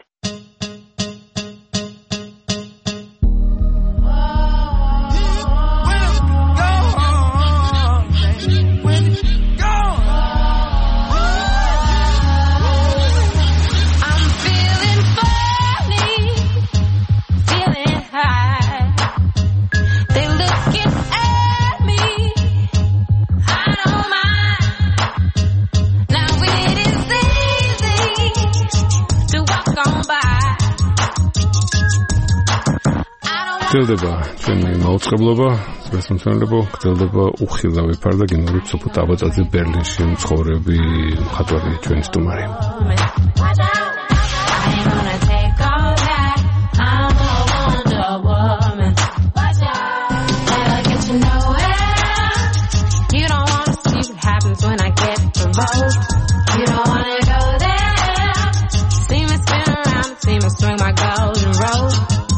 Walk on. გრძელდება ჩვენი მაუწყებლობა, რესპონსაბილებო, გრძელდება უხილავი ფარდაგინური სოფო ტაბაძე ბერლინში მცხოვრები მხატვარი ჩვენი სტუმარი. You don't wanna go there. See me spin around, see me swing my golden road.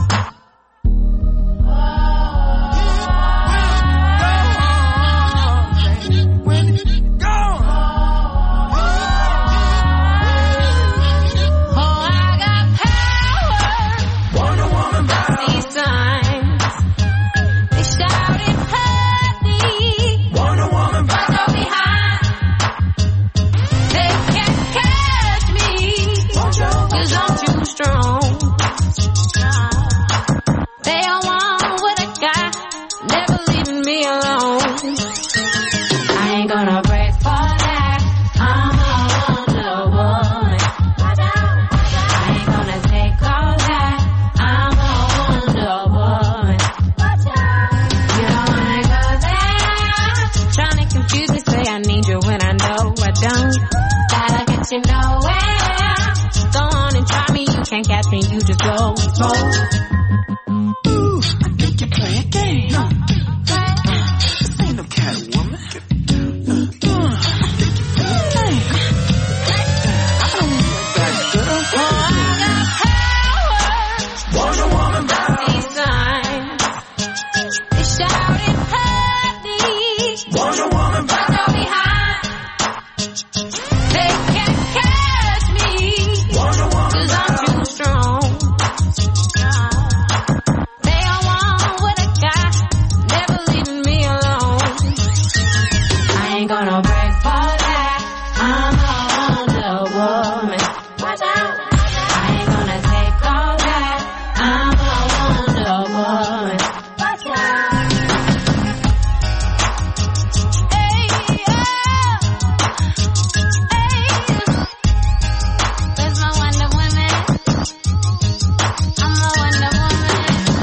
Can't catch me, you just go. Ooh, I think you play a game. No. This ain't no Catwoman. I think you play a game. I don't need that girl. Oh, I got power. Wonder Woman power. These signs, they shout it at me. Wonder Woman power. Go behind. They can't catch me. Wonder Woman. 'Cause I'm too strong. They all want what I got, never leaving me alone. I ain't gonna break for that. I'm a Wonder Woman. Watch out. I ain't gonna take all that. I'm a Wonder Woman. Watch out. Hey, yeah. Hey. Where's my Wonder Woman? I'm a Wonder Woman.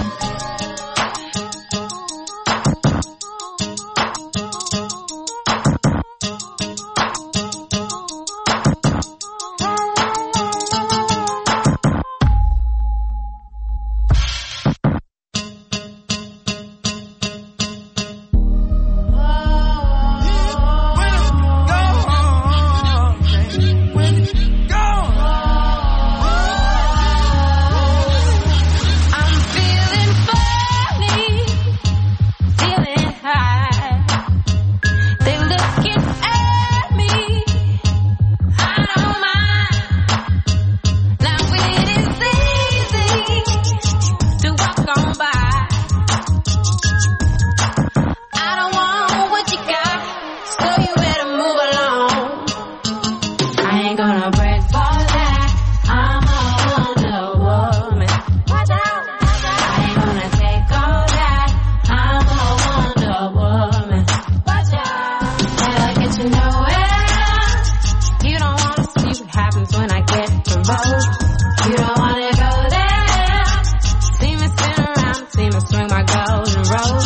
I'm feeling funny, feeling high. They looking at me, I don't mind. Now it is easy to walk on by. I don't want what you got, so you better move along. I ain't gonna break for that. I'm a Wonder Woman. Watch out. I ain't gonna take all that. I'm a Wonder Woman. Watch out. Never get you nowhere. You don't wanna see what happens when I get provoked. You don't wanna go there. See me spin around, see me swing my golden road.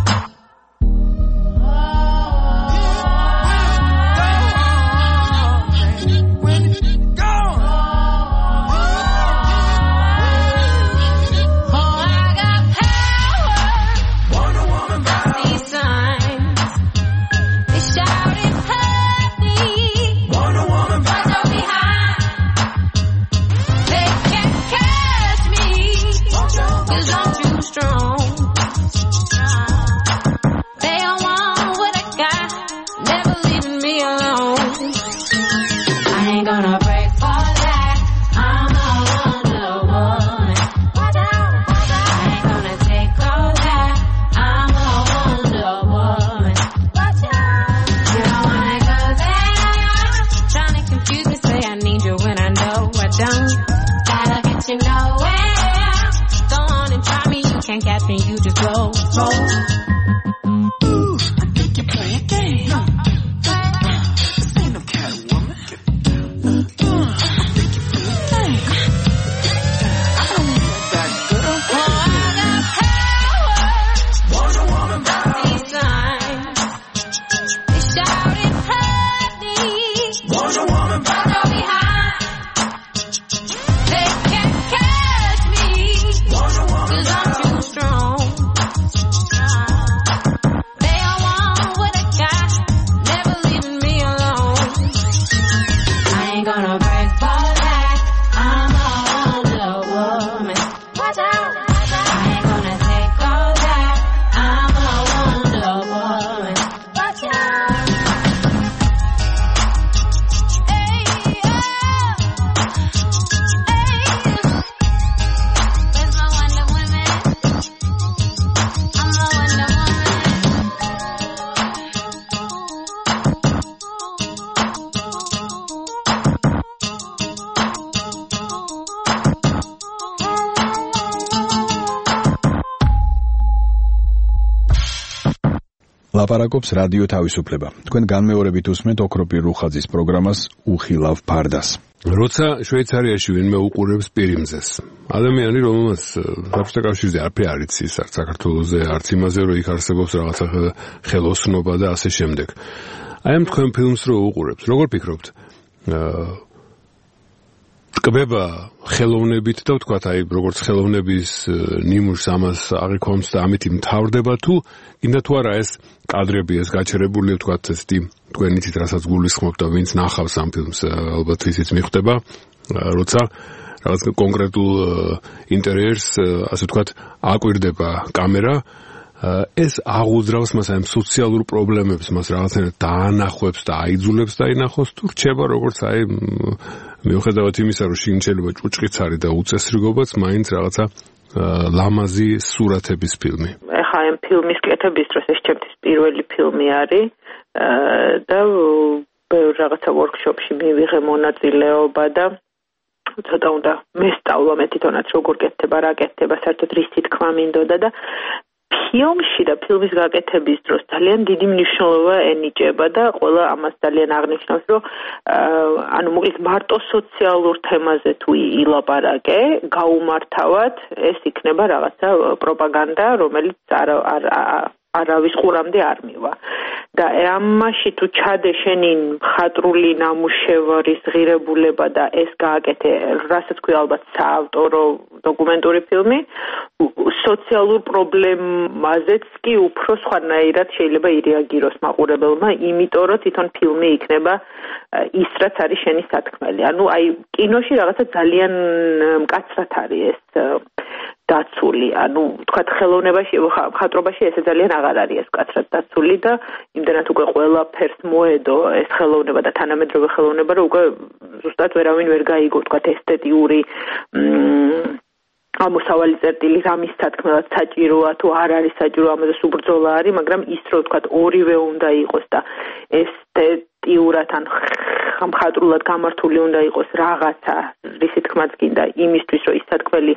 Oh, I got power. Wonder Woman power. These signs, they shout it at me. Wonder Woman power. Go behind. They can't catch me. 'Cause I'm too strong. They all want what I got, never leaving me alone. I ain't gonna break for that. I'm a Wonder Woman. Watch out. I ain't gonna take all that. I'm a Wonder Woman. Watch out. You don't wanna go there. Trying to confuse me, say I need you when I know I don't. That'll get you nowhere. Go on and try me, you can't catch me, you just go. Ooh, I think you play a game. No. This ain't no Catwoman. I think you play a game. I don't need that girl. Oh, I got power. gonna break for that. I'm a Wonder Woman. Watch out. I ain't gonna take all that. I'm a Wonder Woman. Watch out. Hey, yeah. Hey. Where's my Wonder Woman? I'm a Wonder Woman. ლაპარაკობს რადიო თავისუფლება. თქვენ განმეორებით უსმენთ ოქროპირ რუხაძის პროგრამას უხილავ ფარდას. როცა შვეიცარიაში ვინმე უყურებს პირიმზეს, ადამიანი რომელმაც საბჭოთა კავშირზე არაფერი არ იცის, არც საქართველოზე, არც იმაზე, რომ იქ არსებობს რაღაცა ხელოსნობა და ასე შემდეგ. აი ამ თქვენ ფილმს რო უყურებთ, როგორ ფიქრობთ? ტკბება ხელოვნებით და ვთქვათ, აი როგორც ხელოვნების ნიმუშს ამას აღიქვამს და ამით მთავრდება თუ კიდე თუ არა ეს კადრები ეს გაჩერებული ვთქვათ ესეთი თქვენ იცით რასაც გულისხმობთ და ვინც ნახავს ამ ფილმს ალბათ ისიც მიხვდება როცა რაღაც კონკრეტულ ინტერიერს ასე ვთქვათ აკვირდება კამერა ეს აღუძრავს მას ამ სოციალურ პრობლემებს მას რაღაცნაირად დაანახვებს და აიძულებს დაინახოს თუ რჩება როგორც აი მიუხედავად იმისა რომ შინ შეიძლება ჭუჭყიც არის და უწესრიგობაც მაინც რაღაცა ლამაზი სურათების ფილმი. ახლა ამ ფილმის კეთების დროს ეს ჩემთვის პირველი ფილმი არის და ბევრ რაღაცა ვორქშოპში მივიღე მონაწილეობა და ცოტა უნდა მესწავლა მე თვითონაც როგორ კეთდება, რა კეთდება, საერთოდ რისი თქმა მინდოდა და ფილმში და ფილმის გაკეთების დროს ძალიან დიდი მნიშვნელობა ენიჭება და ყველა ამას ძალიან აღნიშნავს, რომ ანუ მოკლედ მარტო სოციალურ თემაზე თუ ილაპარაკე, გაუმართავად ეს იქნება რაღაცა პროპაგანდა, რომელიც არავის ყურამდე არ მივა. და ამაში თუ ჩადე შენი მხატვრული ნამუშევრის ღირებულება და ეს გააკეთე, რასაც ქვია ალბათ საავტორო დოკუმენტური ფილმი, სოციალურ პრობლემაზეც კი უფრო სხვანაირად შეიძლება ირეაგიროს მაყურებელმა, იმიტომ რომ თვითონ ფილმი იქნება ის რაც არის შენი სათქმელი. ანუ აი კინოში რაღაცა ძალიან მკაცრად არის ეს დაცული, ანუ ვთქვათ ხელოვნებაში, მხატვრობაში ესე ძალიან აღარ არის ეს მკაცრად დაცული და იმდენად უკვე ყველაფერს მოედო ეს ხელოვნება და თანამედროვე ხელოვნება, რომ უკვე ზუსტად ვერავინ ვერ გაიგო, ვთქვათ ესთეტიური ამოსავალი წერტილი რამის სათქმელად საჭიროა თუ არ არის საჭირო, ამაზე სუბრძოლა არის, მაგრამ ის რომ ვთქვათ ორივე უნდა იყოს და ესთეტიურად ან მხატვრულად გამართული უნდა იყოს რაღაცა, რისი თქმაც გინდა იმისთვის, რომ ის სათქმელი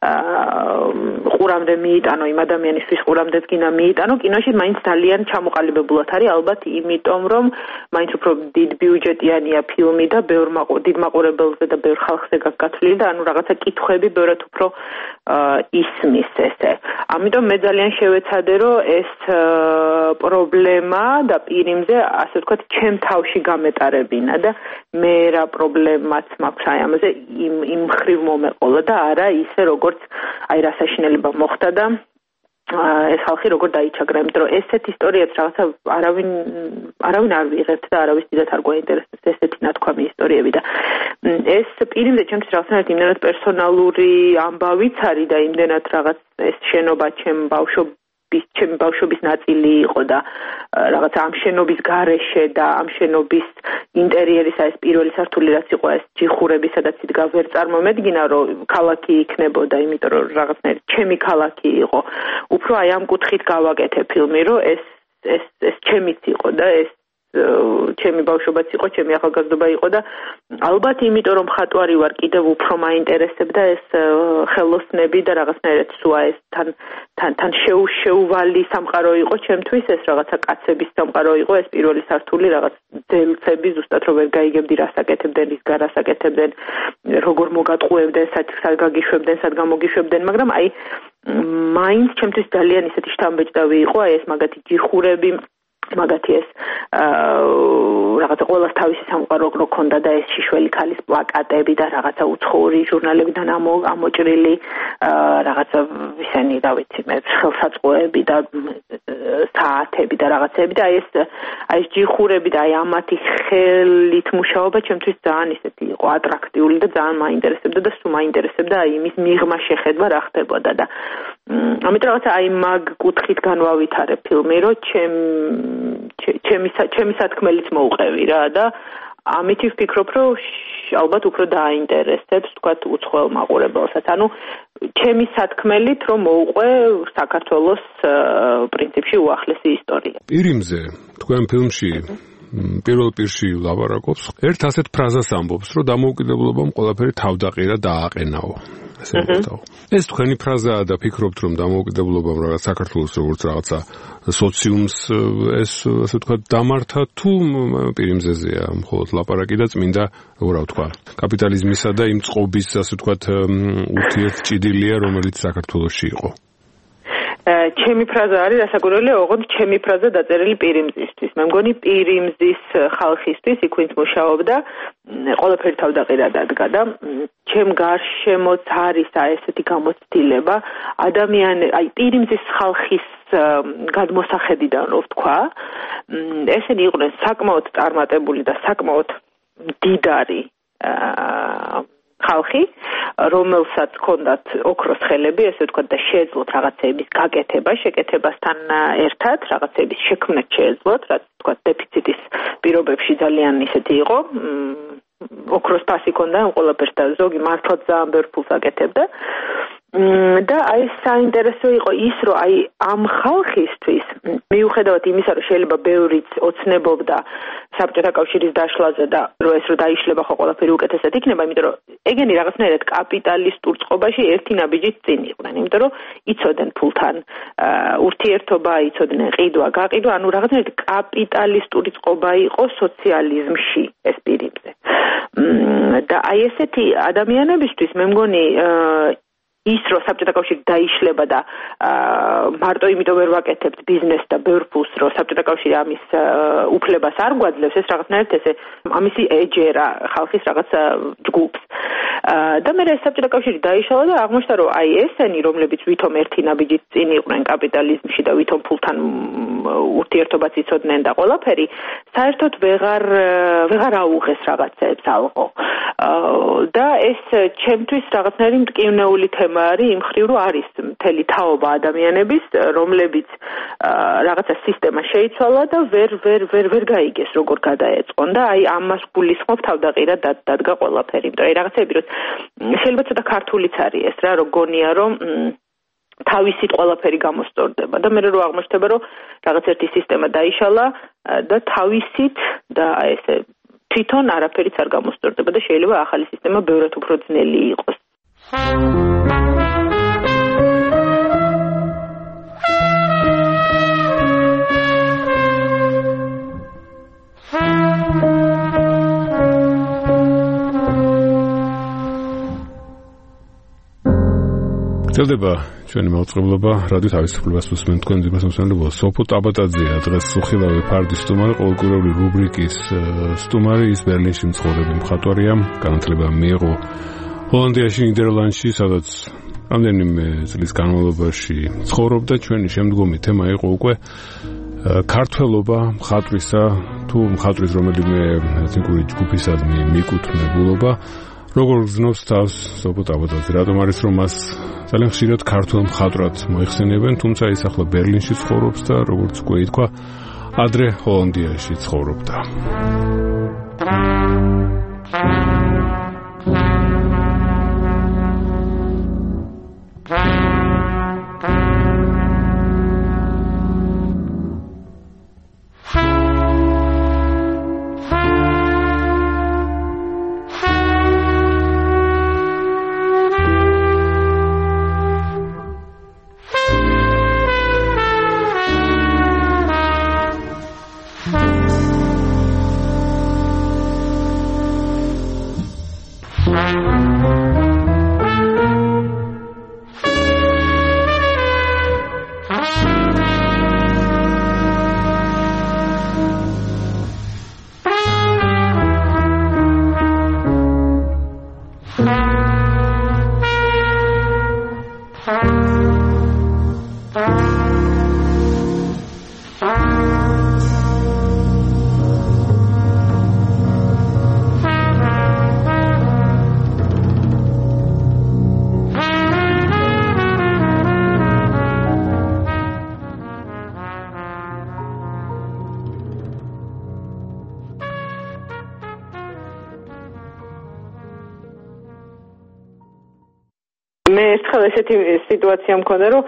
ყურამდე მიიტანო, იმ ადამიანისთვის ყურამდეც გინდა მიიტანო, კინოში მაინც ძალიან ჩამოყალიბებულად არის, ალბათ იმიტომ, რომ მაინც უფრო დიდ ბიუჯეტიანია ფილმი და დიდ მაყურებელზე და ბევრ ხალხზე გათვლილი და ანუ რაღაცა კითხვები ბევრად უფრო ისმის ესე. ამიტომ მე ძალიან შევეცადე, რომ ეს პრობლემა და პირიმზე, ასე ვთქვათ, ჩემ თავში გამეტარებინა და მე რა პრობლემაც მაქვს აი ამაზე იმ ხრივ მომეყოლა და არა ისე როგორც აი რა საშინელება მოხდა და ეს ხალხი როგორ დაიჩაგრა, იმიტომ რომ ესეთ ისტორიაც რაღაცა არავინ არ ვიღებთ და არავის დიდად არ გვაინტერესებს ესეთი ნათქვამი ისტორიები და ეს პირიმზე ჩემთვის რაღაცნაირად იმდენად პერსონალური ამბავიც არის და იმდენად რაღაც ეს შენობა ჩემი ბავშვობის ნაწილი იყო და რაღაც ამ შენობის გარეშე და ამ შენობის ინტერიერის ეს პირველი სართული რაც იყო ეს ჯიხურები სადაც იდგა ვერ წარმომედგინა რომ ქალაქი იქნებოდა, იმიტომ რომ რაღაცნაირად ჩემი ქალაქი იყო. უფრო აი ამ კუთხით გავაკეთე ფილმი, რომ ეს ჩემიც იყო და ეს ჩემი ბავშვობაც იყო, ჩემი ახალგაზრდობა იყო და ალბათ იმიტომ რომ მხატვარი ვარ კიდევ უფრო მაინტერესებდა ეს ხელოსნები და რაღაცნაირად სუა ეს თან შეუვალი სამყარო იყო ჩემთვის, ეს რაღაცა კაცების სამყარო იყო, ეს პირველი სართული რაღაც ძელცები ზუსტად რომ ვერ გაიგებდი რას აკეთებდნენ, რის გარას აკეთებდნენ, როგორ მოგატყუებდნენ, სად გაგიშვებდნენ, სად გამოგიშვებდნენ, მაგრამ აი მაინც ჩემთვის ძალიან ისეთი შთამბეჭდავი იყო აი ეს მაგათი ჯიხურები მაგათი ეს რაღაცა ყოველას თავისი სამყარო რო ქონდა და ეს შიშველი ქალის პლაკატები და რაღაცა უცხოური ჟურნალებიდან ამოჭრილი რაღაცა ისენი რა ვიცი მე ხელსაწყოები და საათები და რაღაცები და ეს ჯიხურები და აი ამათი ხელით მუშაობა ჩემთვის ძალიან ისეთი იყო ატრაქტიული და ძალიან მაინტერესებდა და სულ მაინტერესებდა აი იმის მიღმა შეხედვა რა ხდებოდა და ამიტომ რაღაცა აი მაგ კუთხით განვავითარებ ფილმი რომ ჩემი სათქმელიც მოუყევი რა და ამით ვფიქრობ რომ ალბათ უფრო დააინტერესებს თქვათ უცხოელ მაყურებელსაც ანუ ჩემი სათქმელით რომ მოუყვე საქართველოს პრინციპში უახლესი ისტორია პირიმზე თქვენ ფილმში პირველ პირში ლაპარაკობს ერთ ასეთ ფრაზას ამბობს რომ დამოუკიდებლობამ ყველაფერი თავდაყირა და ააყენაო ეს თქვენი ფრაზაა და ფიქრობთ რომ დამოუკიდებლობამ რაღაც საქართველოს როგორც რაღაცა სოციუმს ეს ასე ვთქვათ დამართა თუ პირიმზეზეა მხოლოდ ლაპარაკი და წმინდა რა ვთქვა კაპიტალიზმისა და იმ წყობის ასე ვთქვათ ურთიერთჭიდილია რომელიც საქართველოში იყო ჩემი ფრაზა არის დასაკვირველია ოღონდ ჩემი ფრაზა დაწერილი პირიმზისთვის მე მგონი პირიმზის ხალხისთვის იქ ვინც მუშაობდა ყველაფერი თავდაყირა დადგა და ჩემ გარშემოც არის ესეთი გამოცდილება აი პირიმზის ხალხის გადმოსახედიდან რო ვთქვა ესენი იყვნენ საკმაოდ წარმატებული და საკმაოდ მდიდარი ხალხი რომელსაც ჰქონდათ ოქროს ხელები ესე ვთქვათ და შეეძლოთ რაღაცების გაკეთება შეკეთებასთან ერთად რაღაცების შექმნა შეეძლოთ რაც ვთქვათ დეფიციტის პირობებში ძალიან ისეთი იყო ოქროს ფასი ჰქონდა ამ ყველაფერს და ზოგი მართლაც ძალიან ბევრ ფულს აკეთებდა და აი საინტერესო იყო ის რომ აი ამ ხალხისთვის მიუხედავად იმისა რომ შეიძლება ბევრიც ოცნებობდა საბჭოთა კავშირის დაშლაზე და რომ ეს რო დაიშლება ხო ყველაფერი უკეთესად იქნება იმიტომ რომ ეგენი რაღაცნაირად კაპიტალისტურ წყობაში ერთი ნაბიჯით წინ იყვნენ იმიტომ რომ იცოდნენ ფულთან ურთიერთობა იცოდნენ ყიდვა გაყიდვა ანუ რაღაცნაირად კაპიტალისტური წყობა იყო სოციალიზმში ეს პირებზე და აი ესეთი ადამიანებისთვის მე მგონი ის რომ საბჭოთა კავშირი დაიშლება და მარტო იმიტომ ვერ ვაკეთებთ ბიზნესს და ბევრ ფულს რომ საბჭოთა კავშირი ამის უფლებას არ გვაძლევს ეს რაღაცნაირად ესე ამისი ეჯერა ხალხის რაღაც ჯგუფს და მე ეს საბჭოთა კავშირი დაიშალა და აღმოჩნდა რომ აი ესენი რომლებიც ვითომ ერთი ნაბიჯით წინ იყვნენ კაპიტალიზმში და ვითომ ფულთან ურთიერთობაც იცოდნენ და ყველაფერი საერთოდ ვეღარ აუღეს რაღაცებს ალყო და ეს ჩემთვის რაღაცნაირი მტკივნეული თემა არის იმ ხრივ რომ არის მთელი თაობა ადამიანების რომლებიც რაღაცა სისტემა შეიცვალა და ვერ გაიგეს როგორ გადაეწყონ და აი ამას გულისხმობ თავდაყირა დადგა ყველაფერი იმიტომ აი რაღაცები რომ შეიძლება ცოტა ქართულიც არის ეს რა გონია რომ თავისით ყველაფერი გამოსწორდება და მე რო აღმოჩნდება რომ რაღაც ერთი სისტემა დაიშალა და თავისით და ესე თვითონ არაფერიც არ გამოსწორდება და შეიძლება ახალი სისტემა ბევრად უფრო ძნელი იყოს გრძელდება ჩვენი მაუწყებლობა რადიო თავისუფლებას უსმენთ თქვენ ძირფას მოსმენელობა სოფო ტაბატაძეა დღეს უხილავი ფარდის სტუმარი ყოველკვირეული რუბრიკის სტუმარი ის ბერლინში მცხოვრები მხატვარია განათლება მიიღო ჰოლანდიაში ნიდერლანდში სადაც რამდენიმე წლის განმავლობაში ცხოვრობდა ჩვენი შემდგომი თემა იყო უკვე ქართველობა მხატვრისა თუ მხატვრის რომელიმე ეთნიკური ჯგუფისადმი მიკუთვნებულობა როგორ გრძნობს თავს სოფო ტაბატაძე რატომ არის რომ მას ძალიან ხშირად ქართულ მხატვრად მოიხსენიებენ თუმცა ის ახლა ბერლინში ცხოვრობს და როგორც უკვე ითქვა ადრე ჰოლანდიაში ცხოვრობდა მე ერთხელ ესეთი სიტუაცია მქონდა, რომ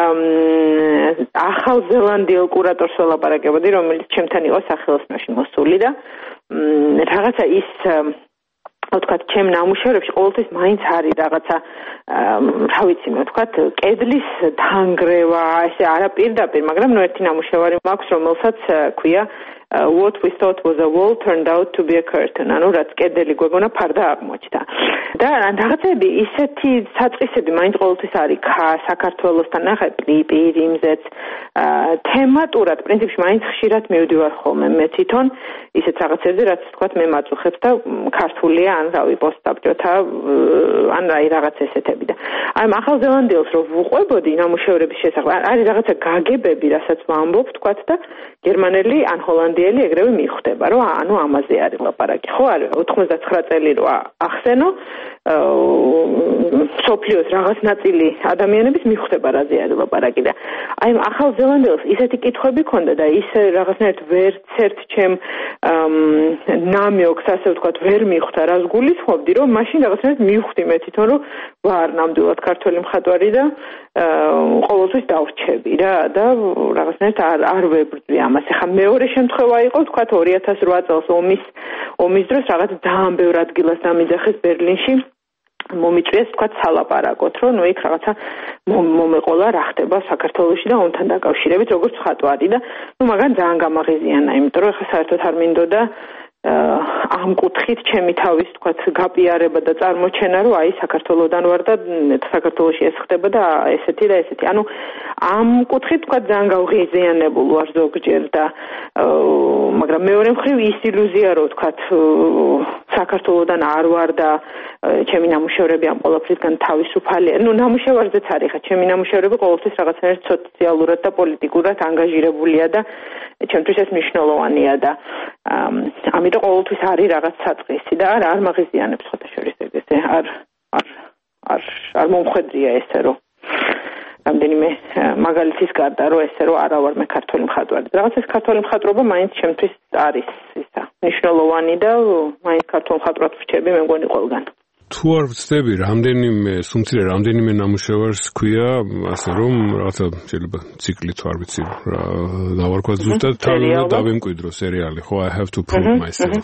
ახალ ზელანდიელ კურატორს ველაპარაკებოდი, რომელიც ჩემთან იყო სახელოსნოში მოსული და რაღაცა ის ვთქვათ, ჩემ ნამუშევრებში ყოველთვის მაინც არის რაღაცა, რა ვიცი მე ვთქვათ, კედლის დანგრევა, ესე არა პირდაპირ, მაგრამ ერთი ნამუშევარი მაქვს, რომელსაც ქვია what we thought was a wall turned out to be a curtain. ანუ რაც კედელი გვეგონა ფარდა აღმოჩნდა. და რაღაცები ისეთი საწყისები მაინც ყოველთვის არის საქართველოსთან ახლა პირიმზეც თემატურად პრინციპში მაინც ხშირად მივდივარ ხოლმე მე თვითონ ისეთ რაღაცებზე რაც თქვათ მე მაწუხებს და ქართულია ან რავი პოსტსაბჭოთა ან რაღაც ესეთები და აი ახალ ზელანდიელს რო ვუყვებოდი ნამუშევრების შესახებ არის რაღაცა გაგებები რასაც ვამბობ თქვათ და გერმანელი ან ჰოლანდიელი ეგრევე მიხვდება რომ ანუ ამაზე არის ლაპარაკი ხო არის 99 წელი რო ახსენო სოფლიოს რაღაც ნაწილი ადამიანების მიხვდება რაზე არის ლაპარაკი და აი ახალ ზელანდიელს ისეთი კითხვები ქონდა და ის რაღაცნაირად ვერცერთ ჩემ ნამიოქს ასე ვთქვათ ვერ მიხვდა რას გულისხმობდი რომ მაშინ რაღაცნაირად მივხვდი მე თვითონ რომ ვარ ნამდვილად ქართველი მხატვარი და ყოველთვის დავრჩები რა და რაღაცნაირად არ ვებრძვი ამას. ახლა მეორე შემთხვევა იყო ვთქვათ 2008 წელს ომის დროს რაღაც ძალიან ბევრ ადგილას დამიძახეს ბერლინში მომიწვიეს თქვათ სალაპარაკოთ რომ ნუ იქ რაღაცა მომეყოლა რა ხდება საქართველოში და ომთან დაკავშირებით როგორც მხატვარი და ნუ მაგან ძალიან გამაღიზიანა იმიტომ რომ ახლა საერთოდ არ მინდოდა ამ კუთხით ჩემი თავის თქვათ გაპიარება და წარმოჩენა რომ აი საქართველოსდან ვარ და საქართველოში ეს ხდება და ესეთი და ესეთი ანუ ამ კუთხით თქვათ ძალიან გავღიზიანებულ ვარ ზოგჯერ და მაგრამ მეორე მხრივ ის ილუზია რომ თქვათ საქართველოსდან არ ვარ და ჩემი ნამუშევრები ამ ყველაფრისგან თავისუფალია ნუ ნამუშევარზეც არის ხა ჩემი ნამუშევრები ყოველთვის რაღაცნაირად სოციალურად და პოლიტიკურად ანგაჟირებულია და ჩემთვის ეს მნიშვნელოვანია და ამიტომ ყოველთვის არის რაღაც საწყისი და არ მაღიზიანებს ხოთაშორის ეგრე არ მომხედრია ესე რომ რამდენიმე მაგალითის გარდა რომ ესე რომ არა ვარ მე ქართველი მხატვარი რაღაც ეს ქართველი მხატვრობა მაინც ჩემთვის არის ისა მნიშვნელოვანი და მაინც ქართულ მხატვრად ვრჩები მე მგონი ყველგან თუ არ ვწდები რამდენიმე ნამუშევარს ქვია ასე რომ რაღაცა შეიძლება ციკლით არ ვიცი რა დავარქვა ზუსტად თავი დავემკვიდრო სერიალი ხო I have to prove myself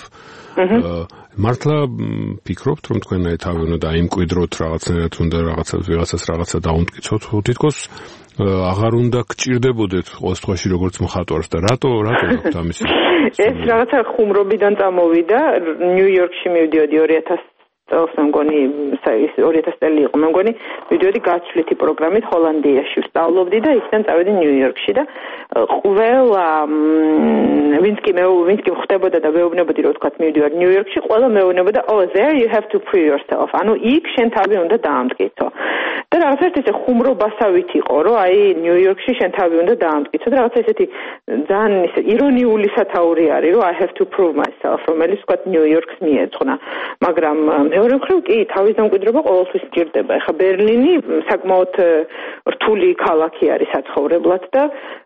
მართლა ფიქრობთ რომ თქვენ თავი უნდა დაიმკვიდროთ რაღაცნაირად უნდა ვიღაცას რაღაცა დაუმტკიცოთ თითქოს აღარ უნდა გჭირდებოდეთ ყოველ შემთხვევაში როგორც მხატვარს და რატო გაქვთ ამისი ეს რაღაცა ხუმრობიდან წამოვიდა ნიუ-იორკში მივდიოდი 2000 წელს მე მგონი 2000 წელი იყო მე მგონი ვიდეოდი გაცვლითი პროგრამით ჰოლანდიაში ვსწავლობდი და ისიდან წავედი ნიუ-იორკში და ყველა ვინც კი ხდებოდა და მეუბნებოდი რომ თქვა მივდივარ ნიუ-იორკში ყველა მეუბნებოდა oh there you have to prove yourself ანუ იქ შენ თავი უნდა დაამტკიცო და რაღაცა ესე ხუმრობასავით იყო რომ აი ნიუ-იორკში შენ თავი უნდა დაამტკიცო და რაღაცა ესეთი ძალიან ისე ირონიული სათაური არის რომ I have to prove myself რომელიც თქვა ნიუ-იორკს მიეძღვნა მაგრამ მეორე მხრივ კი თავის დამკვიდრება ყოველთვის სჭირდება. ეხლა ბერლინი საკმაოდ რთული ქალაქი არის საცხოვრებლად და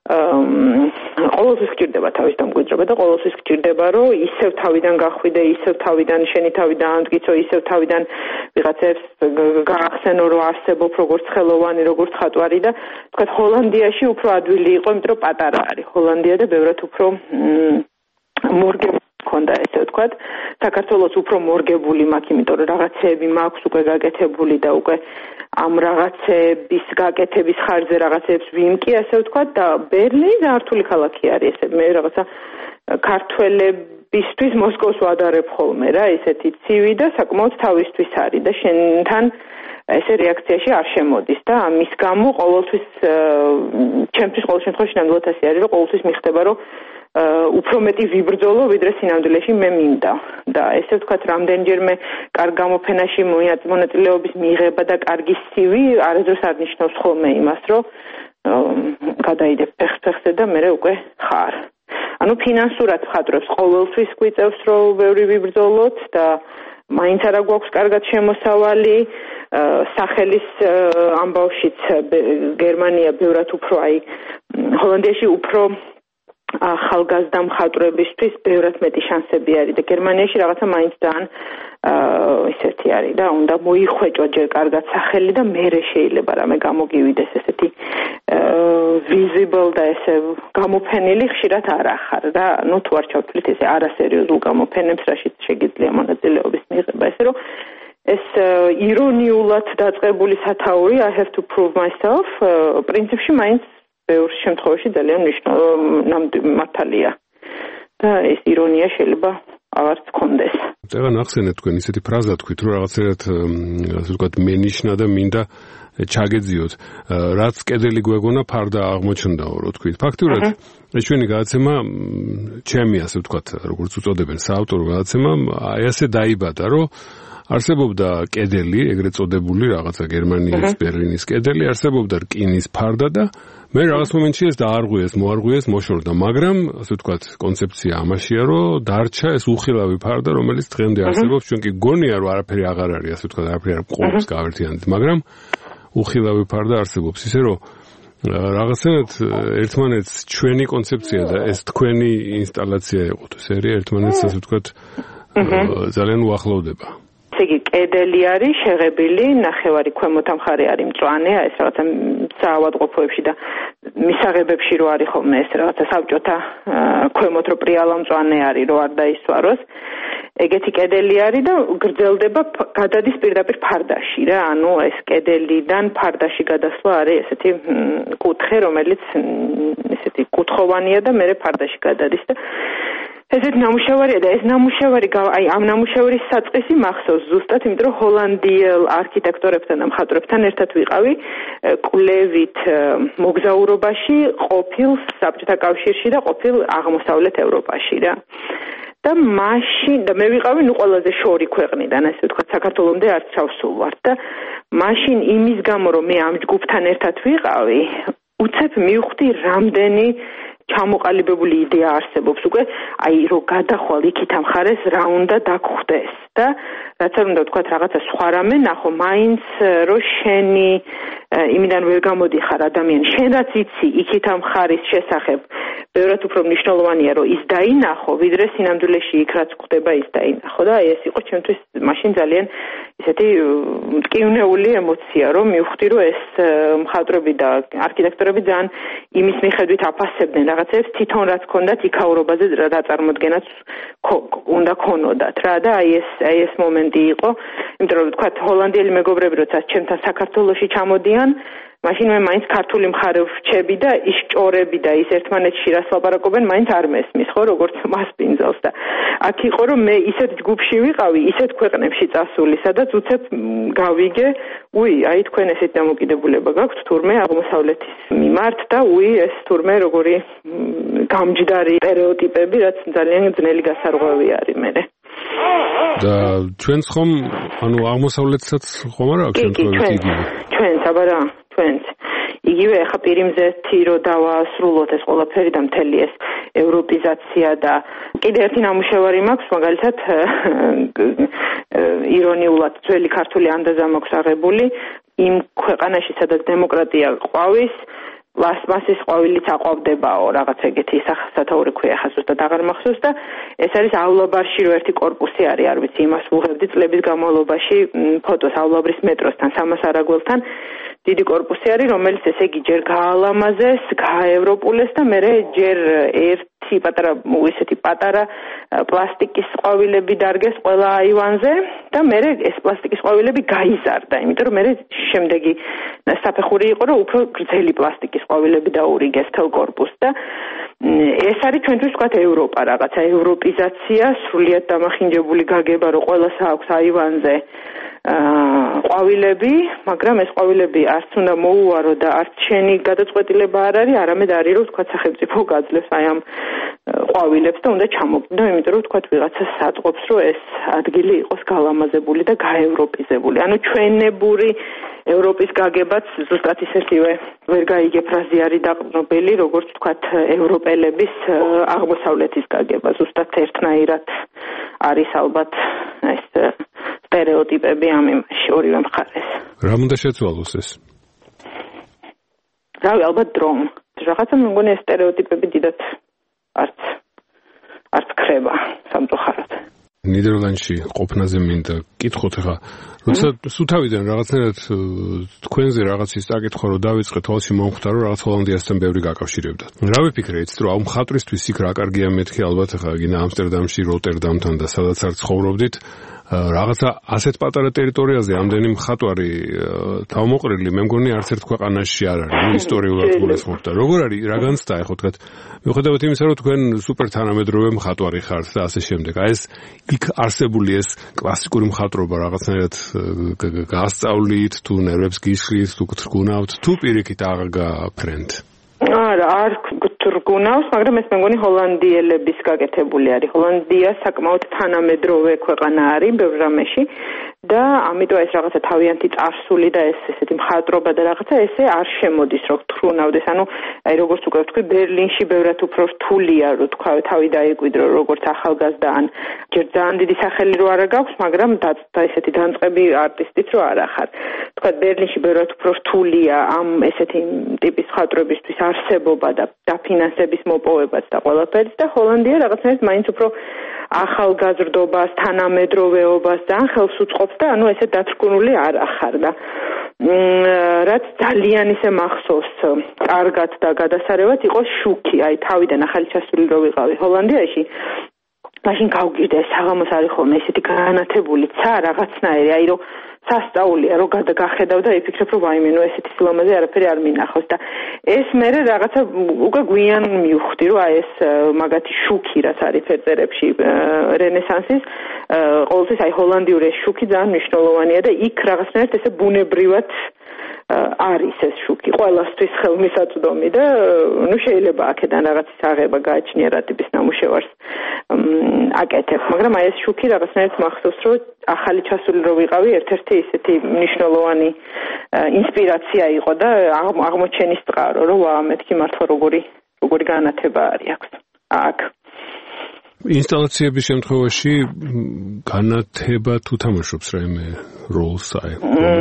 ყოველთვის სჭირდება თავის დამკვიდრება და ყოველთვის სჭირდება რომ ისევ თავიდან გახვიდე, ისევ თავიდან შენი თავი დაამტკიცო, ისევ თავიდან ვიღაცებს გაახსენო რომ არსებობ როგორც ხელოვანი, როგორც ხატვარი და თქვათ ჰოლანდიაში უფრო ადვილი იყო, იმიტომ რომ პატარა არის. ჰოლანდია და ბევრად უფრო მორგებული ქონდა ესე ვთქვათ, საქართველოს უფრო მორგებული მაქვს, იმიტომ რომ რაღაცეები მაქვს უკვე გაკეთებული და უკვე ამ რაღაცების გაკეთების ხარჯზე რაღაცებს ვიმკი, ასე ვთქვათ და ბერლინი ძალიან რთული ქალაქი არის ესე მე რაღაცა ქართველებისთვის მოსკოვს ვადარებ ხოლმე რა, ესეთი ცივი და საკმაოდ თავისთვის არის და შენთან ესე რეაქციაში არ შემოდის და ამის გამო ყოველთვის ჩემთვის ყოველ შემთხვევაში ნამდვილად ასე არის რომ ყოველთვის მიხდება რომ უფრო მეტი ვიბრძოლო ვიდრე სინამდვილეში მე მინდა და ესე ვთქვათ რამდენჯერმე კარგ გამოფენაში მონაწილეობის მიღება და კარგი CV არასდროს არ ნიშნავს ხოლმე იმას რომ გადაიდებ ფეხზე და მე უკვე ხარ ანუ ფინანსურად ხატრებს ყოველთვის გვიწევს რომ ბევრი ვიბრძოლოთ და მაინც არა გვაქვს კარგად შემოსავალი სახელის ამბავშიც გერმანია ბევრად უფრო აი ჰოლანდიაში უფრო ახალგაზრდა მხატვრებისთვის ბევრად მეტი შანსები არის და გერმანიაში რაღაცა მაინც ძალიან ისეთი არის და უნდა მოიხვეჭო ჯერ კარგად სახელი და მერე შეიძლება რამე გამოგივიდეს ესეთი visible და ესე გამოფენილი ხშირად არ ახარ და ნუ თუ არ ჩავთვლით ესე არასერიოზულ გამოფენებს რაშიც შეგიძლია მონაწილეობის მიღება ესე რომ ეს ირონიულად დაწყებული სათაური I have to prove myself პრინციპში მაინც ბევრ შემთხვევაში ძალიან მართალია და ეს ირონია შეიძლება აღარც გქონდეს. წეგან ახსენეთ თქვენ ისეთი ფრაზა თქვით რომ რაღაცერად ასე ვთქვათ მენიშნა და მინდა ჩაგეძიოთ რაც კედელი გვეგონა ფარდა აღმოჩნდაო რო თქვით. ფაქტურად ეს ჩვენი გადაცემა ჩემი ასე ვთქვათ როგორც უწოდებენ საავტორო გადაცემა აი ასე დაიბადა რომ არსებობდა კედელი, ეგრეთ წოდებული რაღაცა გერმანიის ბერლინის კედელი, არსებობდა რკინის ფარდა და მე რაღაც მომენტში ეს დაარღვიეს, მოარღვიეს, მოშორდა, მაგრამ ასე ვთქვათ, კონცეფცია ამაშია, რომ დარჩა ეს უხილავი ფარდა, რომელიც დღემდე არსებობს, ჩვენ კი გონია, რომ არაფერი აღარ არის, ასე ვთქვათ, არაფერი არ მყოფს გავერთიანებით, მაგრამ უხილავი ფარდა არსებობს, ისე რომ რაღაცნაირად ერთმანეთს ჩვენი კონცეფცია და ეს თქვენი ინსტალაცია იყო თუ სერია ერთმანეთს ასე ვთქვათ ძალიან უახლოვდება. იგი კედელი არის შეღებილი, ნახევარი ქვემოთ მხარე არის მწვანე, ეს რაღაცა საავადმყოფოებში და მისაღებებში რო არის ხოლმე ეს რაღაცა საბჭოთა ქვემოთ რო პრიალა მწვანე არის, რო არ დაისვაროს. ეგეთი კედელი არის და გრძელდება გადადის პირდაპირ ფარდაში რა, ანუ ეს კედელიდან ფარდაში გადასვლა არის ესეთი კუთხე, რომელიც ესეთი კუთხოვანია და მერე ფარდაში გადადის და ესეთი ნამუშევარია და ეს ნამუშევარი აი ამ ნამუშევრის საწყისი მახსოვს ზუსტად, იმიტომ რომ ჰოლანდიელ არქიტექტორებთან და მხატვრებთან ერთად ვიყავი კვლევით მოგზაურობაში ყოფილ საბჭოთა კავშირში და ყოფილ აღმოსავლეთ ევროპაში რა. და მაშინ და მე ვიყავი ნუ ყველაზე შორი ქვეყნიდან, ასე ვთქვათ, საქართველომდე არც ჩავსულ ვარ და მაშინ იმის გამო რომ მე ამ ჯგუფთან ერთად ვიყავი, უცებ მივხვდი რამდენი ჩამოყალიბებული იდეა არსებობს უკვე აი რომ გადახვალ იქით ამ ხარეს რა უნდა დაგხვდეს და რაც არ უნდა ვთქვათ რაღაცა სხვა რამე ნახო მაინც რომ შენი იმიდან ვერ გამოდიხარ ადამიანი შენ რაც იცი იქით ამ ხარის შესახებ ბევრად უფრო მნიშვნელოვანია რომ ის დაინახო ვიდრე სინამდვილეში იქ რაც ხდება ის დაინახო და ეს იყო ჩემთვის მაშინ ძალიან ისეთი მტკივნეული ემოცია რომ მივხვდი რომ ეს მხატვრები და არქიტექტორები ძალიან იმის მიხედვით აფასებდნენ რაღაცებს თვითონ რაც ქონდათ იქაურობაზე დაწარმოდგენაც უნდა ქონოდათ რა და აი ეს მომენტი იყო იმიტომ რომ თქვა ჰოლანდიელი მეგობრები როცა ჩემთან საქართველოში ჩამოდიან მაშინ მე მაინც ქართული მხარე ვრჩები და ის ჭორები და ის ერთმანეთში რას ლაპარაკობენ მაინც არ მესმის ხო როგორც მასპინძელს და აქ იყო რომ მე ისეთ ჯგუფში ვიყავი ისეთ ქვეყნებში წასული სადაც უცებ გავიგე აი თქვენ ესეთ დამოკიდებულება გაქვთ თურმე აღმოსავლეთის მიმართ და ეს თურმე როგორი გამჯდარი სტერეოტიპები რაც ძალიან ძნელი გასარღვევი არის მე და ჩვენც ხომ ანუ აღმოსავლეთსაც ხომ არა აქვს შემთხვევით იგივე ჩვენც აბარა ჩვენც იგივე ახლა პირიმზეთი რო დავასრულოთ ეს ყველაფერი და მთელი ეს ევროპიზაცია და კიდე ერთი ნამუშევარი მაქვს მაგალითად ირონიულად ძველი ქართული ანდაზა მაქვს აღებული იმ ქვეყანაში სადაც დემოკრატია ყვავის პლასმასის ყვავილიც აყვავდებაო რაღაც ეგეთი სათაური ქვია ხა ზუსტად აღარ მახსოვს და ეს არის ავლაბარში რო ერთი კორპუსი არის არ ვიცი იმას ვუღებდი წლების განმავლობაში ფოტოს ავლაბრის მეტროსთან სამას არაგველთან დიდი კორპუსი არის რომელიც ესე იგი ჯერ გაალამაზეს გაევროპულეს და მე ჯერ ერთი პატარა პლასტიკის ყვავილები დარგეს ყველა აივანზე და მე ეს პლასტიკის ყვავილები გაიზარდა იმიტომ რომ მე შემდეგი საფეხური იყო რომ უფრო გრძელი პლასტიკის ყვავილები დაურიგეს თელ კორპუსს და ეს არის ჩვენთვის ვთქვათ ევროპა რაღაცა ევროპიზაცია სრულიად დამახინჯებული გაგება რომ ყველას აქვს აივანზე ყვავილები, მაგრამ ეს ყვავილები არც უნდა მოუარო და არც შენი გადაწყვეტილება არ არის, არამედ არის რომ ვთქვათ სახელმწიფო გაძლევს აი ამ ყვავილებს და უნდა ჩამოკვდო, იმიტომ რომ ვთქვათ ვიღაცა საწყობს რომ ეს ადგილი იყოს გალამაზებული და გაევროპიზებული. ანუ ჩვენებური ევროპის გაგებაც ზუსტად ისეთივე ვერ გაიგე ფრაზი არის დაყრდნობელი, როგორც ვთქვათ ევროპელების აღმოსავლეთის გაგება, ზუსტად ერთნაირად არის ალბათ ეს სტერეოტიპები ამ იმაში ორივე მხარეს. რა უნდა შეცვალოს ეს? რავი, ალბათ დრომ. რაღაცა მე მგონი ეს სტერეოტიპები დიდად არც ხრება სამწუხაროდ. ნიდერლანდში ყოფნაზე მინდა კითხოთ ახლა როცა სუთავიდან რაღაცნაირად თქვენზე რაღაც ის წაკითხვა რომ დავიწყე თვალში მომხვდა რომ რაღაც ჰოლანდიასთან ბევრი გაკავშირებდა. რა ვიფიქრეთ რომ ამ მხატვრისთვის იქ რა კარგია მეთქი ალბათ ახლა გინდა ამსტერდამში, როტერდამთან და სადაც არ ცხოვრობდით რაღაცა ასეთ პატარა ტერიტორიაზე ამდენი მხატვარი თავმოყრილი მე მგონი არც ერთ ქვეყანაში არ არის ისტორიულად გულისხმობ და როგორ არის რა განცდა ხო თქვათ მიუხედავად იმისა რომ თქვენ სუპერ თანამედროვე მხატვარი ხართ და ასე შემდეგ აი ეს იქ არსებული ეს კლასიკური მხატვრობა რაღაცნაირად გასწავლით თუ ნერვებს გისხლით თუ გთრგუნავთ თუ პირიქით აღგაფრენთ არ გთრგუნავს, მაგრამ ეს მე მგონი ჰოლანდიელების გაკეთებული არის. ჰოლანდია საკმაოდ თანამედროვე ქვეყანა არის ბევრ რამეში და ამიტომ ეს რაღაცა თავიანთი წარსული და ეს ესეთი მხატვრობა და რაღაცა ესე არ შემოდის რომ გთრგუნავდეს. ანუ აი როგორც უკვე ვთქვი, ბერლინში ბევრად უფრო რთულია რომ თქვა თავი დაიკვიდრო როგორც ახალგაზრდა ან ჯერ ძალიან დიდი სახელი რო არა გაქვს, მაგრამ და ესეთი დამწყები არტისტიც რო არ ახარ. თქვა ბერლინში ბევრად უფრო რთულია ამ ესეთი ტიპის მხატვრებისთვის არსებობა და დაფინანსების მოპოვებაც და ყველაფერიც და ჰოლანდია რაღაცნაირად მაინც უფრო ახალგაზრდობას, თანამედროვეობას და ხელს უწყობს და ანუ ესე დათრგუნული არ ახარ და რაც ძალიან ისე მახსოვს კარგად და გადასარევად იყო შუქი, აი თავიდან ახალი ჩასული რო ვიყავი ჰოლანდიაში მაშინ გავგირდა საღამოს არის ხოლმე ესეთი განათებული ცა რაღაცნაირი აი რომ სასწაულია რომ გადაგახედავ და იფიქრებ რომ ვაიმე ნუ ესეთი სილამაზე არაფერი არ მინახავს და ეს მე რაღაცა უკვე გვიან მივხვდი რომ აი ეს მაგათი შუქი რაც არის ფერწერებში რენესანსის ყოველთვის აი ჰოლანდიური შუქი ძალიან მნიშვნელოვანია და იქ რაღაცნაირად ესე ბუნებრივად არის ეს შუქი ყველასთვის ხელმისაწვდომი და ნუ შეიძლება აქედან რაღაც აღება გააჩნია რა ტიპის ნამუშევარს აკეთებ, მაგრამ აი ეს შუქი რაღაცნაირად მახსოვს რომ ახალი ჩასული რო ვიყავი ერთ-ერთი ისეთი მნიშვნელოვანი ინსპირაცია იყო და აღმოჩენის წყარო რომ ვა მეთქი მართლა როგორი განათება არის აქ ინსტალაციების შემთხვევაში განათება თუ თამაშობს რაიმე როლს აი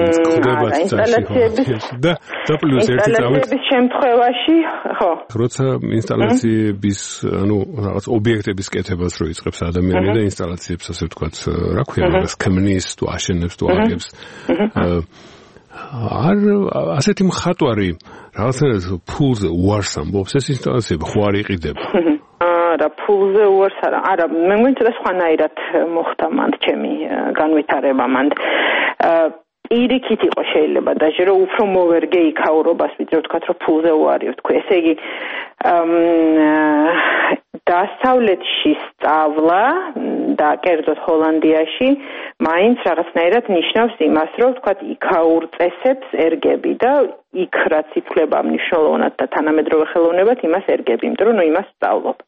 ინსტალაციების და პლუს ერთი წამით ინსტალაციების შემთხვევაში ხო როცა ინსტალაციების ანუ რაღაც ობიექტების კეთებას რო იწყებს ადამიანი და ინსტალაციებს ასე ვთქვათ რა ქვია მაგას ქმნის თუ აშენებს თუ აგებს არ ასეთი მხატვარი რაღაცნაირად ფულზე უარს ამბობს ეს ინსტალაციები ხო არ იყიდება არა ფულზე უარს არა მე მგონი ცოტა სხვანაირად მოხდა მანდ ჩემი განვითარება მანდ პირიქით იყო შეიძლება დაჟე რომ უფრო მოვერგე იქაურობას ვიდრე ვთქვათ რომ ფულზე უარი ვთქვი ესე იგი დასავლეთში სწავლა და კერძოდ ჰოლანდიაში მაინც რაღაცნაირად ნიშნავს იმას რომ ვთქვათ იქაურ წესებს ერგები და იქ რაც ითვლება მნიშვნელოვნად და თანამედროვე ხელოვნებად იმას ერგები იმიტომ რომ იმას სწავლობ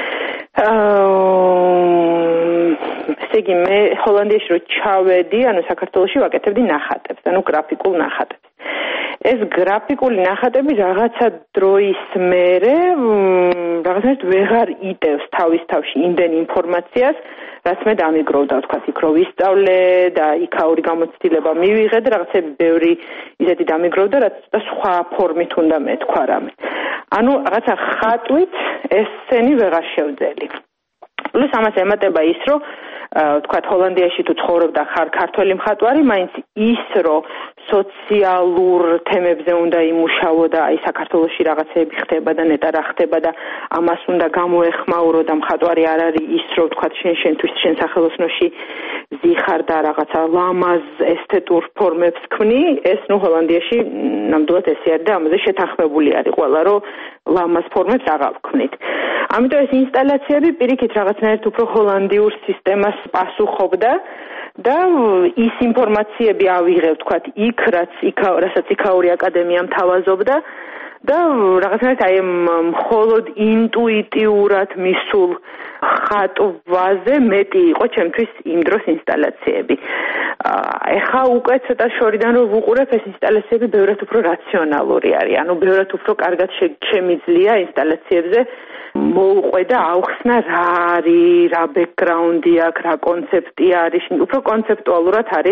ესე იგი მე ჰოლანდიაში რო ჩავედი ანუ საქართველოში ვაკეთებდი ნახატებს ანუ გრაფიკულ ნახატებს ეს გრაფიკული ნახატები რაღაცა დროის მერე რაღაცნაირად ვეღარ იტევს თავის თავში იმდენ ინფორმაციას რაც მე დამიგროვდა ვთქვათ იქ რო ვისწავლე და იქაური გამოცდილება მივიღე და რაღაცები ბევრი ისეთი დამიგროვდა რაც სხვა ფორმით უნდა მეთქვა რამე ანუ რაღაცა ხატვით ეს სცენი ვეღარ შევძელი პლუს ამას ემატება ის რომ ვთქვათ ჰოლანდიაში თუ ცხოვრობ და ხარ ქართველი მხატვარი მაინც ის რომ სოციალურ თემებზე უნდა იმუშაო და აი საქართველოში რაღაცეები ხდება და ნეტარა ხდება და ამას უნდა გამოეხმაურო და მხატვარი არ არის ის რომ ვთქვათ შენთვის შენ სახელოსნოში ზიხარ და რაღაცა ლამაზ ესთეტურ ფორმებს ქმნი ეს ნუ ჰოლანდიაში ნამდვილად ესე არის და ამაზე შეთანხმებული არის ყველა რომ ლამაზ ფორმებს აღარ ვქმნით ამიტომ ეს ინსტალაციები პირიქით რაღაცნაირად უფრო ჰოლანდიურ სისტემას პასუხობდა და ის ინფორმაციები ავიღე ვთქვათ იქ რასაც იქაური აკადემია მთავაზობდა და რაღაცნაირად აი მხოლოდ ინტუიტიურად მისულ ხატვაზე მეტი იყო ჩემთვის იმ დროს ინსტალაციები. ეხა უკვე ცოტა შორიდან რომ ვუყურებ ეს ინსტალაციები ბევრად უფრო რაციონალური არის. ანუ ბევრად უფრო კარგად შემიძლია ინსტალაციებზე მოუყვედა ავხსნა რა არის, რა ბექგრაუნდი აქვს, რა კონცეფტი არის, უფრო კონცეპტუალურად არის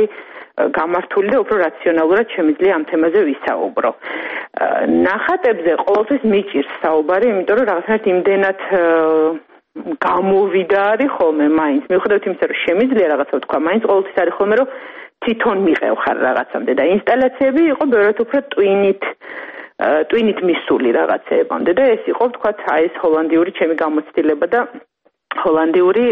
გამართული და უფრო რაციონალურად შემიძლია ამ თემაზე ვისაუბრო. ნახატებზე ყოველთვის მიჭირს საუბარი, იმიტომ რომ რაღაცნაირად იმდენად გამოვიდა არის ხოლმე მაინც. მიუხედავად იმისა, რომ შემიძლია რაღაცა თქვა, მაინც ყოველთვის არის ხოლმე, რომ თვითონ მიყევ ხარ რაღაცამდე და ინსტალაციები იყო ბევრად უფრო ტვინით მისული რაღაცეებამდე და ეს იყო თქვა აი ეს ჰოლანდიური ჩემი გამოცდილება და ჰოლანდიური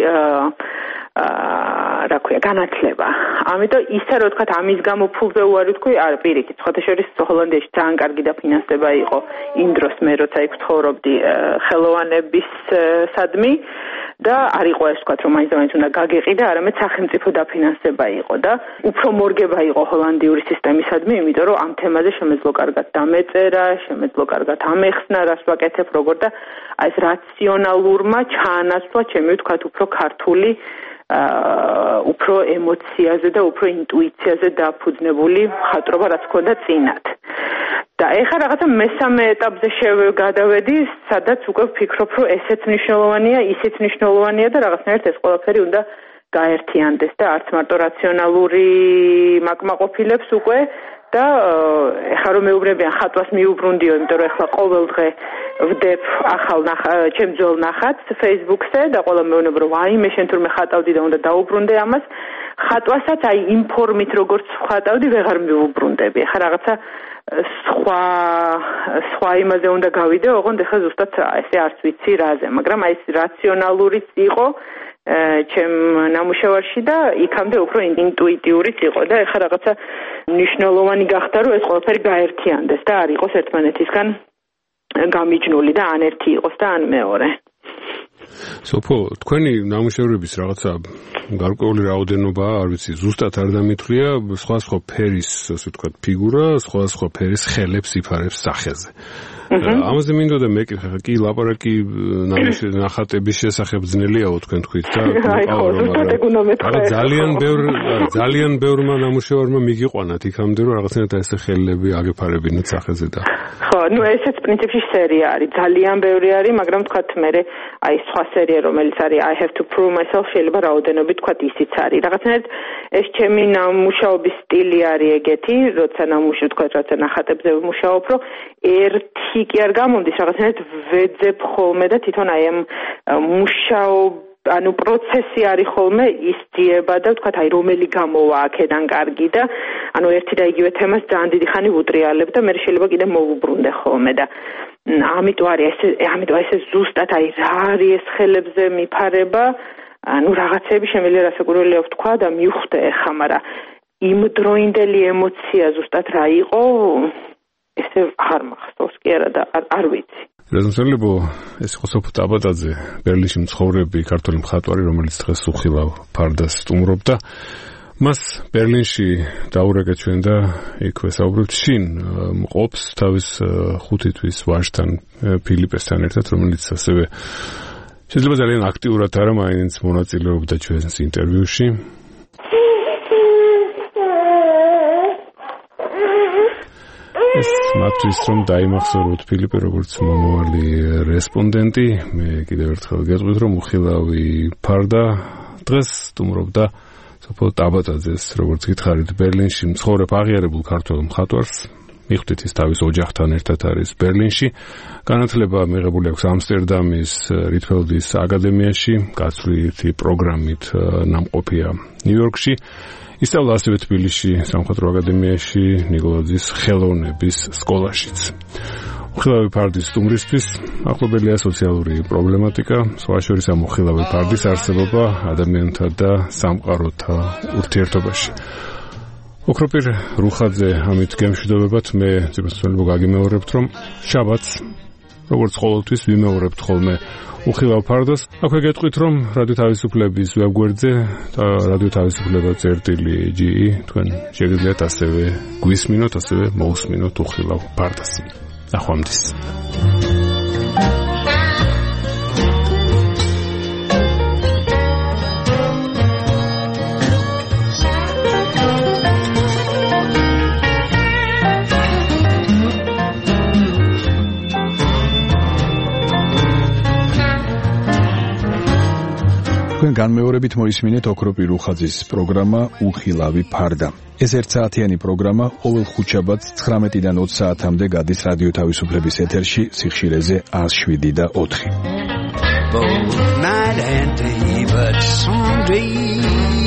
რა ქვია განათლება. ამიტომ ისე რომ თქვა ამის გამო ფულზე უარი თქვი, არ პირიქით, სხვათა შორის ჰოლანდიაში ძალიან კარგი დაფინანსება იყო იმ დროს მე როცა იქ ცხოვრობდი ხელოვანების სადმი და არ იყო ეს თქვა რომ მაინც უნდა გაგეყიდა, არამედ სახელმწიფო დაფინანსება იყო და უფრო მორგება იყო ჰოლანდიური სისტემისადმი, იმიტომ რომ ამ თემაზე შემეძლო კარგად დამეწერა, შემეძლო კარგად ამეხსნა, რას ვაკეთებ, როგორ და აი ეს რაციონალურმა ჩაანაცვლა ჩემი თქვა უფრო ქართული უფრო ემოციაზე და უფრო ინტუიციაზე დაფუძნებული მხატვრობა რაც ქონდა წინათ. და ეხლა რაღაცა მესამე ეტაპზე გადავედი, სადაც უკვე ვფიქრობ, რომ ესეც მნიშვნელოვანია, ისეც მნიშვნელოვანია და რაღაცნაირად ეს ყველაფერი უნდა გაერთიანდეს და არც მარტო რაციონალური მაკმაყოფილებს უკვე და ეხლა რომ მეუბნებიან ხატვას მიუბრუნდიო, იმიტომ რომ ეხლა ყოველ დღე ვდებ ახალ ჩემ ძველ ნახატს Facebook-ზე და ყველა მეუბნება რომ აიმე შენ თურმე ხატავდი და უნდა დაუბრუნდე ამას. ხატვასაც აი იმ ფორმით როგორც ხატავდი ვეღარ მიუბრუნდები. ეხლა რაღაცა სხვა იმაზე უნდა გავიდე, ოღონდ ეხლა ზუსტად ესე არც ვიცი რაზე, მაგრამ აი ეს რაციონალურიც იყო ჩემ ნამუშევარში და იქამდე უფრო ინტუიტიურიც იყო და ეხლა რაღაცა მნიშვნელოვანი გახდა რომ ეს ყველაფერი გაერთიანდეს და არ იყოს ერთმანეთისგან გამიჯნული და ან ერთი იყოს და ან მეორე. სოფო, თქვენი ნამუშევრების რაღაცა გარკვეული რაოდენობა, არ ვიცი, ზუსტად არ დამითვლია, სხვა ფერის, ასე ვთქვათ, ფიგურა, სხვა ფერის ხელებს იფარებს სახეზე. ამაზე მინდოდა მეკითხა, კი ლაპარაკი ნახატების შესახებ ძნელიაო თქვენ თქვით და ძალიან ბევრმა ნამუშევარმა მიგიყვანათ იქამდე რომ რაღაცნაირად ეს ხელები აგეფარებინათ სახეზე და ხო, ნუ ესეც პრინციპში სერია არის, ძალიან ბევრი არის, მაგრამ თქვათ მე აი სხვა სერია რომელიც არის I have to prove myself შეიძლება რაოდენობით თქვათ ისიც არის. რაღაცნაირად ეს ჩემი ნამუშაობის სტილი არის ეგეთი, როცა თქვათ რაცა ნახატებზე ვმუშაობ, რომ ერთი კი არ გამომდის, რაღაცნაირად ვეძებ ხოლმე და თვითონ აი ამ ანუ პროცესი არის ხოლმე ისწიება და ვთქვათ აი რომელი გამოვა აქედან კარგი და ანუ ერთი და იგივე თემას ძალიან დიდი ხანი ვუტრიალებ და მე შეიძლება კიდე მოვუბრუნდე ხოლმე და ამიტომ ეს ზუსტად აი რა არის ეს ხელებზე მიფარება, ანუ რაღაცები შემიძლია რასაკვირველია ვთქვა და მივხვდე ახლა, მაგრამ იმ დროინდელი ემოცია ზუსტად რა იყო ესე არ მახსოვს კი არა და არ ვიცი. რაზმსელებო, ეს იყო სოფო ტაბატაძე, ბერლინში მცხოვრები ქართველი მხატვარი, რომელიც დღეს უხილავ ფარდას სტუმრობდა. მას ბერლინში დაურეკეთ ჩვენ და იქ ვესაუბრებთ. შინ მყოფს თავის 5 თვის ვაჟთან ფილიპესთან ერთად, რომელიც ასევე შეიძლება ძალიან აქტიურად არა მაინც მონაწილეობდა ჩვენს ინტერვიუში. ეს მათთვის რომ დაიმახსოვროთ ფილიპე როგორც მომავალი რესპონდენტი, მე კიდევ ერთხელ გეტყვით რომ უხილავი ფარდა დღეს სტუმრობდა სოფო ტაბატაძეს, როგორც გითხარით ბერლინში მცხოვრებ აღიარებულ ქართველ მხატვარს. მიხვდით ის თავის ოჯახთან ერთად არის ბერლინში. განათლება მიღებული აქვს ამსტერდამის რიტფელდის აკადემიაში, გაცვლითი პროგრამით ნამყოფია ნიუ-იორკში. ისწავლა ასევე თბილისში სამხატვრო აკადემიაში, ნიკოლაძის ხელოვნების სკოლაშიც. უხილავი ფარდის სტუმრისთვის ახლობელია სოციალური პრობლემატიკა, სხვა შორის ამ უხილავი ფარდის არსებობა ადამიანთა და სამყაროთა ურთიერთობაში. ოქროპირ რუხაძე ამით გემშვიდობებათ, მე ძებასწოლებო გაგიმეორებთ, რომ შაბათს, როგორც ყოველთვის ვიმეორებთ ხოლმე უხილავ ფარდას. აქვე გეტყვით, რომ რადიო თავისუფლების ვებგვერდზე და რადიო თავისუფლება.ge თქვენ შეგიძლიათ ასევე გვისმინოთ, ასევე მოусმინოთ უხილავ ფარდას. ნახვამდის. განმეორებით მოისმინეთ ოქროპირ რუხაძის პროგრამა უხილავი ფარდა. ეს ერთსაათიანი პროგრამა ყოველ ხუთშაბათს 19-დან 20 საათამდე გადის რადიო თავისუფლების ეთერში სიხშირეზე 107.4. Both night and day, but someday